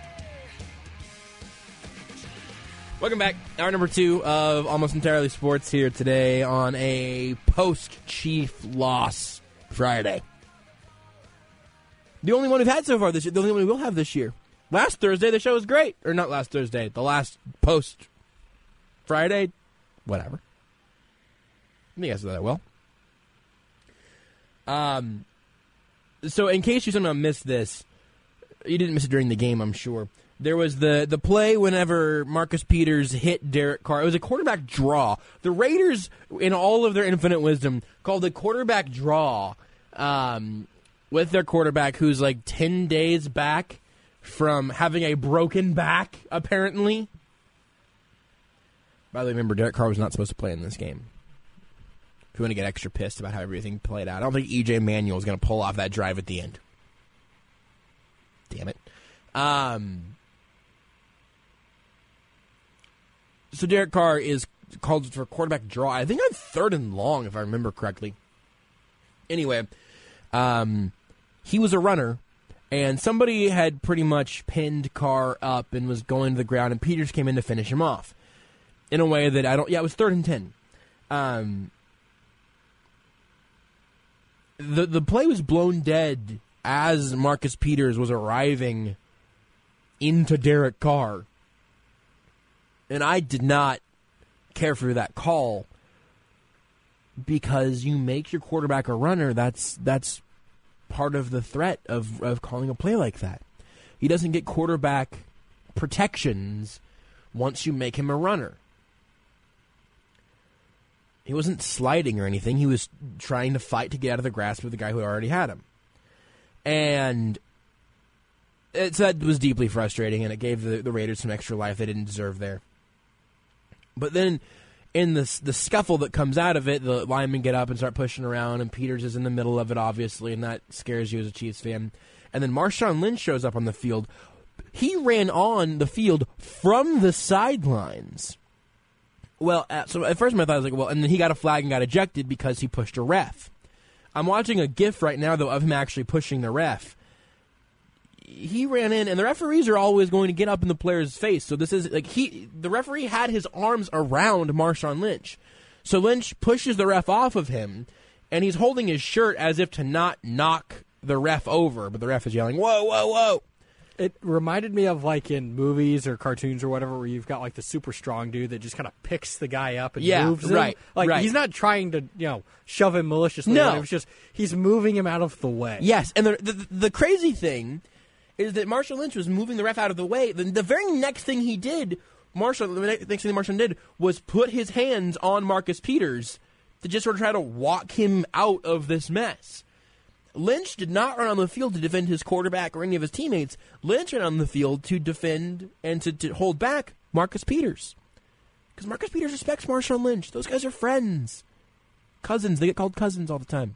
Welcome back. Hour number 2 of Almost Entirely Sports here today on a post-Chief loss Friday. The only one we've had so far this year. The only one we will have this year. Last Thursday, the show was great. Or not last Thursday. The last post-Friday. Whatever. I think I said that well. So in case you somehow missed this, you didn't miss it during the game, I'm sure. There was the play whenever Marcus Peters hit Derek Carr. It was a quarterback draw. The Raiders, in all of their infinite wisdom, called a quarterback draw with their quarterback who's like 10 days back from having a broken back, apparently. By the way, remember, Derek Carr was not supposed to play in this game. If you want to get extra pissed about how everything played out, I don't think E.J. Manuel is going to pull off that drive at the end. Damn it. So Derek Carr is called for quarterback draw. I think on 3rd and long, if I remember correctly. Anyway, he was a runner, and somebody had pretty much pinned Carr up and was going to the ground, and Peters came in to finish him off in a way that it was 3rd and 10. The play was blown dead as Marcus Peters was arriving into Derek Carr. And I did not care for that call because you make your quarterback a runner. That's part of the threat of calling a play like that. He doesn't get quarterback protections once you make him a runner. He wasn't sliding or anything. He was trying to fight to get out of the grasp of the guy who already had him. And that was deeply frustrating, and it gave the Raiders some extra life they didn't deserve there. But then in the scuffle that comes out of it, the linemen get up and start pushing around, and Peters is in the middle of it, obviously, and that scares you as a Chiefs fan. And then Marshawn Lynch shows up on the field. He ran on the field from the sidelines. Well, so at first my thought was like, well, and then he got a flag and got ejected because he pushed a ref. I'm watching a GIF right now, though, of him actually pushing the ref. He ran in, and the referees are always going to get up in the player's face. So this is like the referee had his arms around Marshawn Lynch. So Lynch pushes the ref off of him, and he's holding his shirt as if to not knock the ref over, but the ref is yelling, "Whoa, whoa, whoa!" It reminded me of like in movies or cartoons or whatever, where you've got like the super strong dude that just kind of picks the guy up and moves him. Right. He's not trying to shove him maliciously. No, it was just he's moving him out of the way. Yes, and the crazy thing is that Marshawn Lynch was moving the ref out of the way. The very next thing he did, Marshawn did was put his hands on Marcus Peters to just sort of try to walk him out of this mess. Lynch did not run on the field to defend his quarterback or any of his teammates. Lynch ran on the field to defend and to hold back Marcus Peters. Because Marcus Peters respects Marshawn Lynch. Those guys are friends. Cousins. They get called cousins all the time.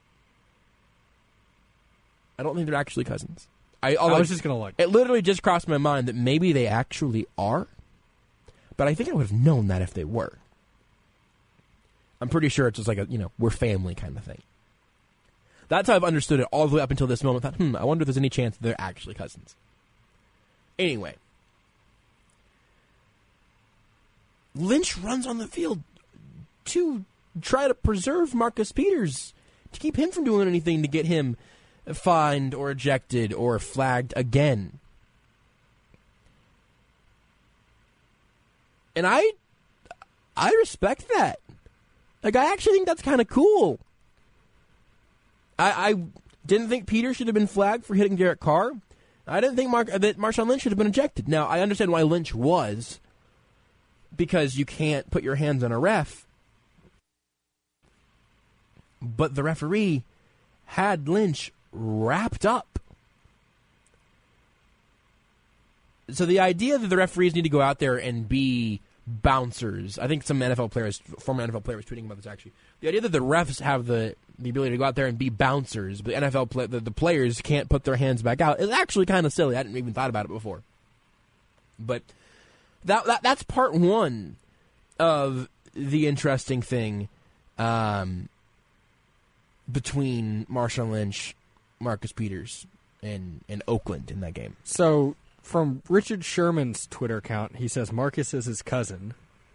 I don't think they're actually cousins. I was just going to look. It literally just crossed my mind that maybe they actually are. But I think I would have known that if they were. I'm pretty sure it's just like we're family kind of thing. That's how I've understood it all the way up until this moment. I thought, I wonder if there's any chance they're actually cousins. Anyway. Lynch runs on the field to try to preserve Marcus Peters, to keep him from doing anything to get him fined or ejected or flagged again. And I respect that. Like, I actually think that's kind of cool. I didn't think Peters should have been flagged for hitting Derek Carr. I didn't think that Marshawn Lynch should have been ejected. Now, I understand why Lynch was, because you can't put your hands on a ref. But the referee had Lynch wrapped up. So the idea that the referees need to go out there and be bouncers, I think some NFL players, former NFL players, tweeting about this actually. The idea that the refs have the ability to go out there and be bouncers, but the players can't put their hands back out, is actually kind of silly. I hadn't even thought about it before. But that's part one of the interesting thing between Marshawn Lynch, Marcus Peters, and Oakland in that game. So, from Richard Sherman's Twitter account, he says Marcus is his cousin.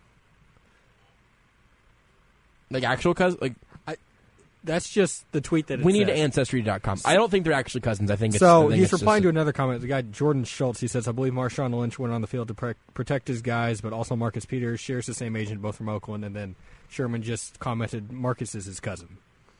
Like actual cousin? That's just the tweet that it We need says. Ancestry.com. I don't think they're actually cousins. I think it's... So, he's replying to another comment. The guy, Jordan Schultz, he says, I believe Marshawn Lynch went on the field to protect his guys, but also Marcus Peters shares the same agent, both from Oakland, and then Sherman just commented, Marcus is his cousin.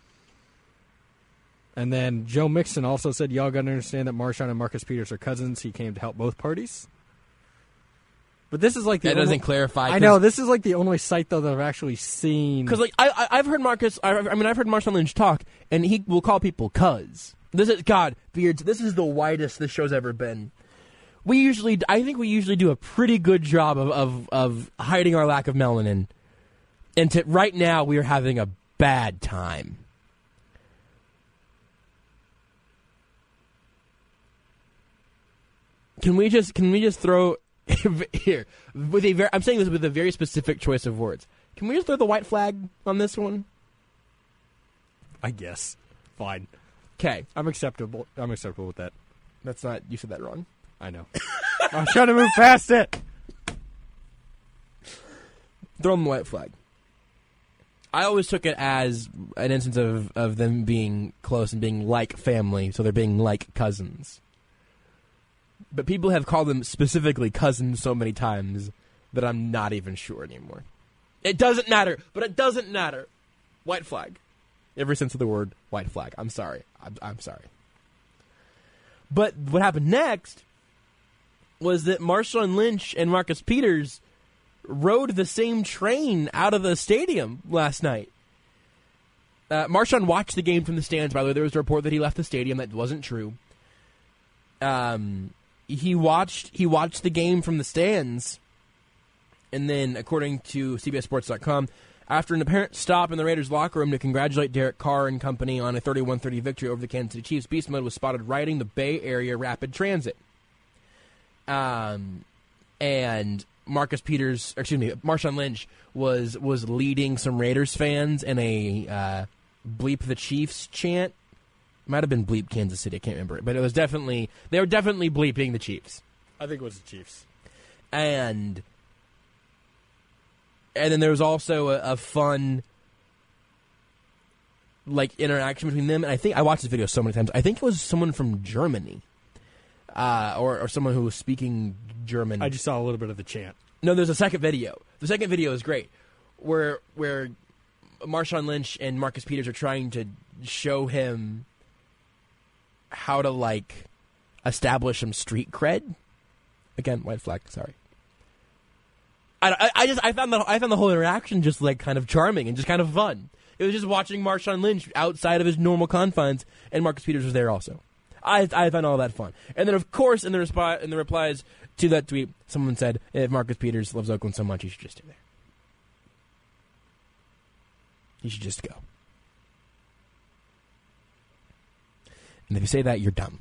And then Joe Mixon also said, y'all got to understand that Marshawn and Marcus Peters are cousins. He came to help both parties. But this is like the... That doesn't clarify. I know. This is like the only site, though, that I've actually seen... Because, I've heard Marcus... I've heard Marshawn Lynch talk, and he will call people cuz. This is... God, Beards, this is the widest this show's ever been. I think we usually do a pretty good job of hiding our lack of melanin. And right now, we are having a bad time. Can we just throw here with I'm saying this with a very specific choice of words. Can we just throw the white flag on this one? I guess. Fine. Okay. I'm acceptable with that. That's not... You said that wrong. I know. I was trying to move past it. Throw them the white flag. I always took it as an instance of them being close and being like family, so they're being like cousins. But people have called them specifically cousins so many times that I'm not even sure anymore. It doesn't matter, but it doesn't matter. White flag. Every sense of the word, white flag. I'm sorry. I'm sorry. But what happened next was that Marshawn Lynch and Marcus Peters rode the same train out of the stadium last night. Marshawn watched the game from the stands, by the way. There was a report that he left the stadium. That wasn't true. He watched the game from the stands, and then, according to CBSSports.com, after an apparent stop in the Raiders' locker room to congratulate Derek Carr and company on a 31-30 victory over the Kansas City Chiefs, Beast Mode was spotted riding the Bay Area Rapid Transit. And Marshawn Lynch was leading some Raiders fans in a bleep the Chiefs chant. Might have been bleep Kansas City, I can't remember it, but it was they were definitely bleeping the Chiefs. I think it was the Chiefs. And then there was also a fun interaction between them. And I think I watched this video so many times. I think it was someone from Germany, or someone who was speaking German. I just saw a little bit of the chant. No, there's a second video. The second video is great, where Marshawn Lynch and Marcus Peters are trying to show him how to establish some street cred. Again, white flag. Sorry. I found the whole interaction just kind of charming and just kind of fun. It was just watching Marshawn Lynch outside of his normal confines, and Marcus Peters was there also. I found all that fun. And then, of course, in the replies to that tweet, someone said, if Marcus Peters loves Oakland so much, he should just stay there. He should just go. And if you say that, you're dumb.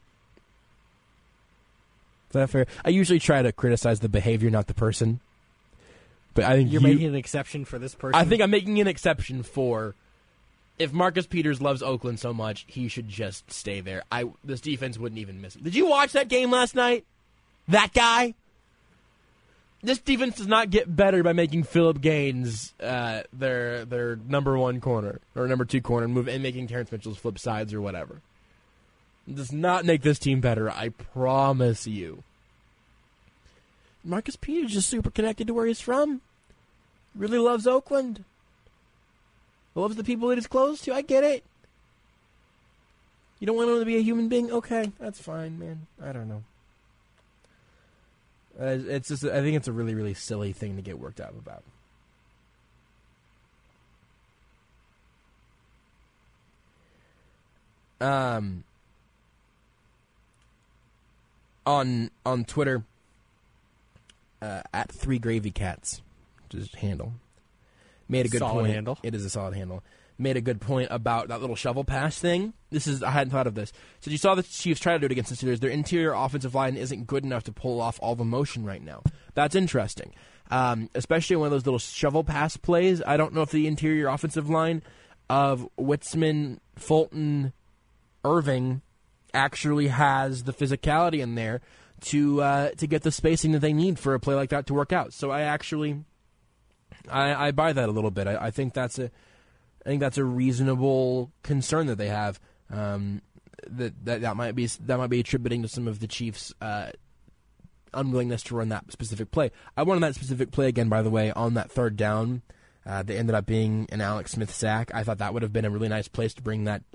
Is that fair? I usually try to criticize the behavior, not the person. But I think you're making an exception for this person. I think I'm making an exception for if Marcus Peters loves Oakland so much, he should just stay there. This defense wouldn't even miss him. Did you watch that game last night? That guy? This defense does not get better by making Phillip Gaines their number one corner or number two corner and making Terrence Mitchell's flip sides or whatever. It does not make this team better, I promise you. Marcus Peters is just super connected to where he's from. Really loves Oakland. Loves the people that he's close to. I get it. You don't want him to be a human being? Okay, that's fine, man. I don't know. It's just. I think it's a really, really silly thing to get worked up about. On Twitter, at 3GravyCats, which is handle, made a good solid point. Handle. It is a solid handle. Made a good point about that little shovel pass thing. I hadn't thought of this. So you saw the Chiefs try to do it against the Steelers. Their interior offensive line isn't good enough to pull off all the motion right now. That's interesting. Especially one of those little shovel pass plays. I don't know if the interior offensive line of Witzman, Fulton, Irving actually has the physicality in there to get the spacing that they need for a play like that to work out. So I buy that a little bit. I think that's a reasonable concern that they have. That might be attributing to some of the Chiefs' unwillingness to run that specific play. I wanted that specific play again, by the way, on that third down. That ended up being an Alex Smith sack. I thought that would have been a really nice place to bring that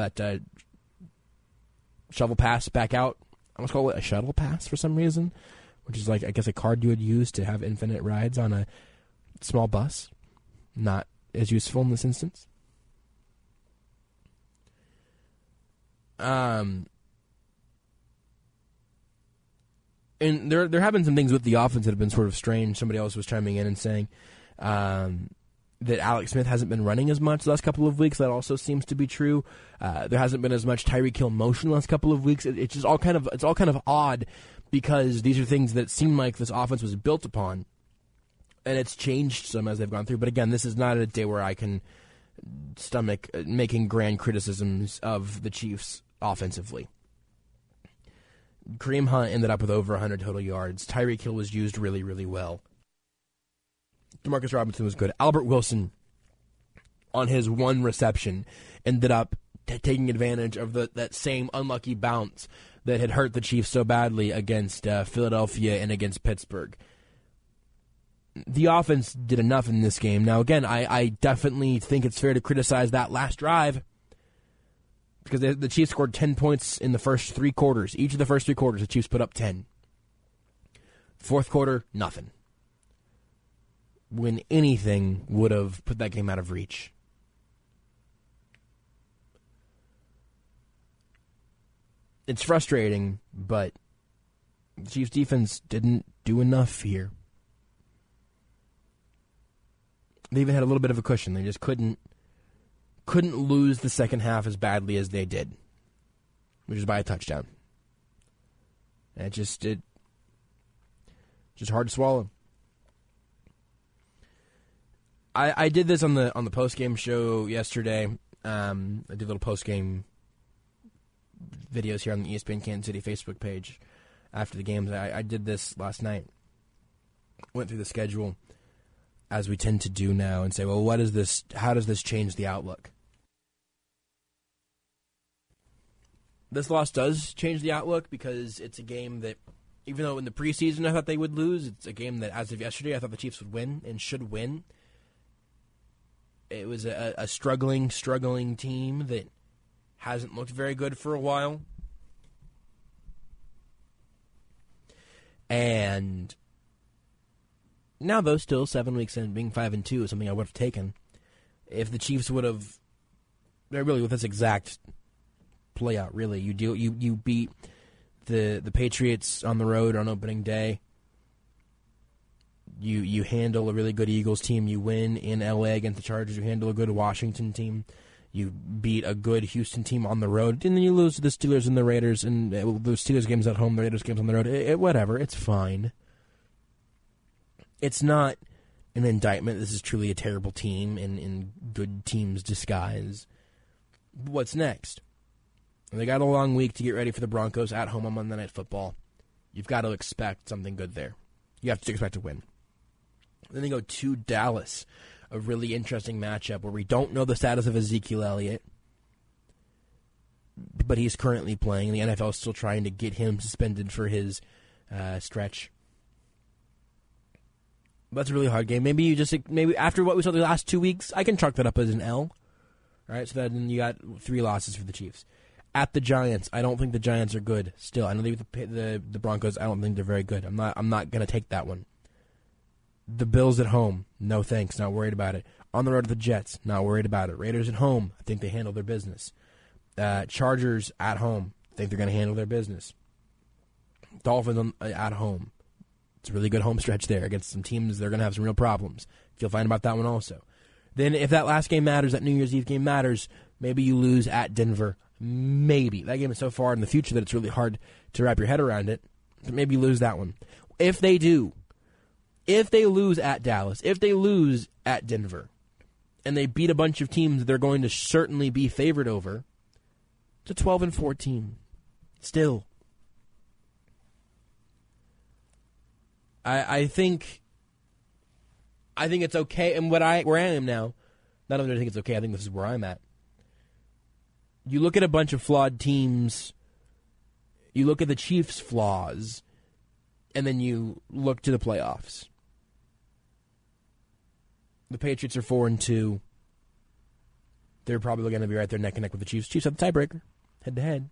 shovel pass back out. I almost call it a shuttle pass for some reason, which is like, I guess, a card you would use to have infinite rides on a small bus. Not as useful in this instance. And there have been some things with the offense that have been sort of strange. Somebody else was chiming in and saying that Alex Smith hasn't been running as much the last couple of weeks. That also seems to be true. There hasn't been as much Tyreek Hill motion the last couple of weeks. It's just all kind of odd because these are things that seem like this offense was built upon, and it's changed some as they've gone through. But again, this is not a day where I can stomach making grand criticisms of the Chiefs offensively. Kareem Hunt ended up with over 100 total yards. Tyreek Hill was used really, really well. Demarcus Robinson was good. Albert Wilson, on his one reception, ended up taking advantage of that same unlucky bounce that had hurt the Chiefs so badly against Philadelphia and against Pittsburgh. The offense did enough in this game. Now, again, I definitely think it's fair to criticize that last drive because the Chiefs scored 10 points in the first three quarters. Each of the first three quarters, the Chiefs put up 10. Fourth quarter, nothing. When anything would have put that game out of reach. It's frustrating, but the Chiefs' defense didn't do enough here. They even had a little bit of a cushion. They just couldn't lose the second half as badly as they did, which is by a touchdown. And it's just hard to swallow. I did this on the post-game show yesterday. I did little post-game videos here on the ESPN Kansas City Facebook page after the games. I did this last night. Went through the schedule, as we tend to do now, and say, well, what is this? How does this change the outlook? This loss does change the outlook because it's a game that, even though in the preseason I thought they would lose, it's a game that, as of yesterday, I thought the Chiefs would win and should win. It was a struggling team that hasn't looked very good for a while. And now, though, still 7 weeks in, being 5-2 is something I would have taken. If the Chiefs would have, really with this exact play out, really, you beat the Patriots on the road on opening day. You handle a really good Eagles team. You win in L.A. against the Chargers. You handle a good Washington team. You beat a good Houston team on the road. And then you lose to the Steelers and the Raiders. And the Steelers game's at home, the Raiders game's on the road. Whatever. It's fine. It's not an indictment. This is truly a terrible team in good team's disguise. What's next? They got a long week to get ready for the Broncos at home on Monday Night Football. You've got to expect something good there. You have to expect to win. Then they go to Dallas, a really interesting matchup where we don't know the status of Ezekiel Elliott, but he's currently playing. The NFL is still trying to get him suspended for his stretch. That's a really hard game. Maybe after what we saw the last 2 weeks, I can chalk that up as an L. All right, so then you got 3 losses for the Chiefs. At the Giants, I don't think the Giants are good. Still, I know the Broncos. I don't think they're very good. I'm not going to take that one. The Bills at home, no thanks. Not worried about it. On the road to the Jets, not worried about it. Raiders at home, I think they handle their business. Chargers at home, I think they're going to handle their business. Dolphins at home, it's a really good home stretch there against some teams. They're going to have some real problems. Feel fine about that one also. Then if that last game matters, that New Year's Eve game matters, maybe you lose at Denver. Maybe. That game is so far in the future that it's really hard to wrap your head around it. But maybe you lose that one. If they do, if they lose at Dallas, if they lose at Denver, and they beat a bunch of teams they're going to certainly be favored over, it's a 12-14. Still. I think it's okay, and where I am now, not only do I think it's okay, I think this is where I'm at. You look at a bunch of flawed teams, you look at the Chiefs' flaws, and then you look to the playoffs. The Patriots are 4-2. They're probably going to be right there neck and neck with the Chiefs. Chiefs have the tiebreaker, head-to-head.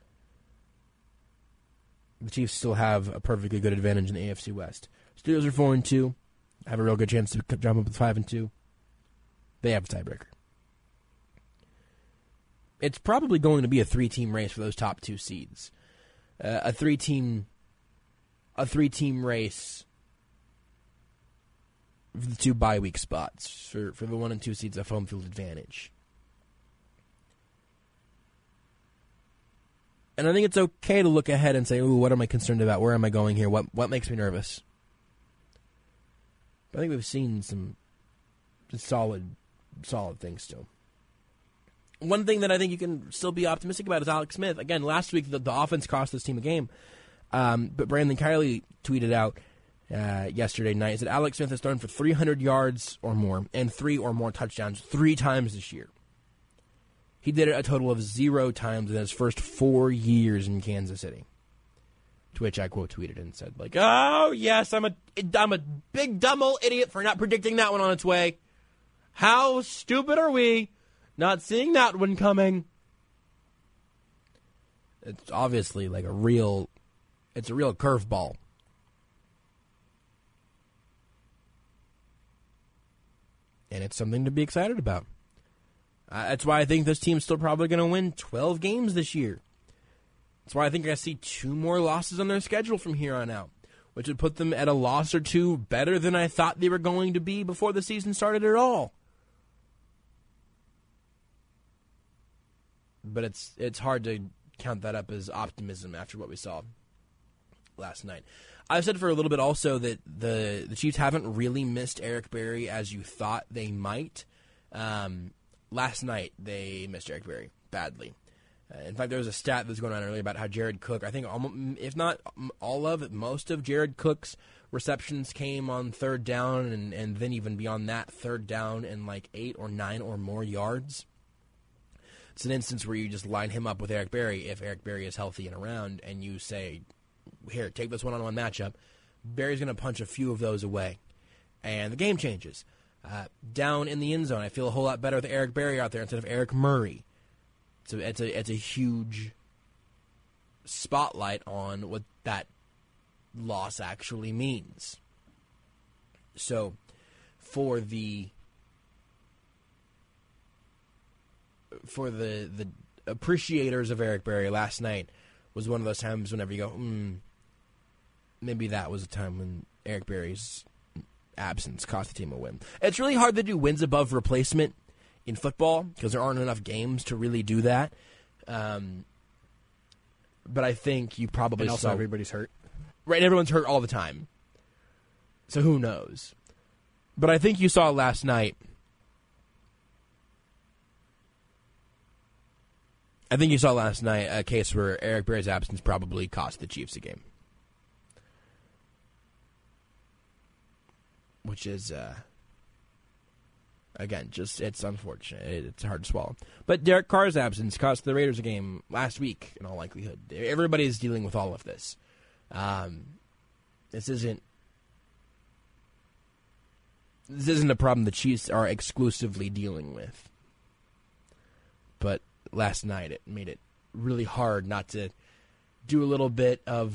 The Chiefs still have a perfectly good advantage in the AFC West. Steelers are 4-2, have a real good chance to jump up with 5-2. They have a tiebreaker. It's probably going to be a 3-team race for those top 2 seeds. A three-team race for the 2 bye-week spots for the 1 and 2 seeds of home field advantage. And I think it's okay to look ahead and say, ooh, what am I concerned about? Where am I going here? What makes me nervous? But I think we've seen some solid things still. One thing that I think you can still be optimistic about is Alex Smith. Again, last week the offense cost this team a game. But Brandon Kiley tweeted out yesterday night that Alex Smith has thrown for 300 yards or more and 3 or more touchdowns 3 times this year. He did it a total of 0 times in his first 4 years in Kansas City. To which I quote tweeted and said, like, oh, yes, I'm a big dumb old idiot for not predicting that one on its way. How stupid are we not seeing that one coming? It's obviously like a real curveball. And it's something to be excited about. That's why I think this team's still probably going to win 12 games this year. That's why I think I see 2 more losses on their schedule from here on out, which would put them at a loss or 2 better than I thought they were going to be before the season started at all. But it's hard to count that up as optimism after what we saw last night. I've said for a little bit also that the Chiefs haven't really missed Eric Berry as you thought they might. Last night, they missed Eric Berry badly. In fact, there was a stat that was going on earlier about how Jared Cook, I think if not all of it, most of Jared Cook's receptions came on 3rd down, and then even beyond that, 3rd down and like 8 or 9 or more yards. It's an instance where you just line him up with Eric Berry if Eric Berry is healthy and around, and you say, here, take this one-on-one matchup. Berry's going to punch a few of those away, and the game changes. Down in the end zone, I feel a whole lot better with Eric Berry out there instead of Eric Murray. So it's a huge spotlight on what that loss actually means. So for the appreciators of Eric Berry, last night was one of those times whenever you go, maybe that was a time when Eric Berry's absence cost the team a win. It's really hard to do wins above replacement in football because there aren't enough games to really do that. But I think you probably and also saw everybody's hurt. Right, everyone's hurt all the time. So who knows? But I think you saw last night. A case where Eric Berry's absence probably cost the Chiefs a game. Which is, again, it's unfortunate. It's hard to swallow. But Derek Carr's absence cost the Raiders a game last week, in all likelihood. Everybody's dealing with all of this. This isn't a problem the Chiefs are exclusively dealing with. But last night it made it really hard not to do a little bit of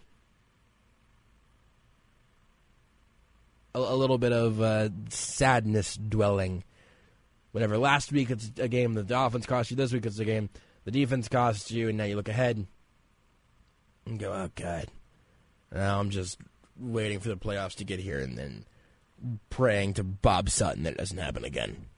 sadness dwelling. Whatever. Last week it's a game that the offense cost you. This week it's a game the defense cost you, and now you look ahead and go, oh God. Now I'm just waiting for the playoffs to get here and then praying to Bob Sutton that it doesn't happen again.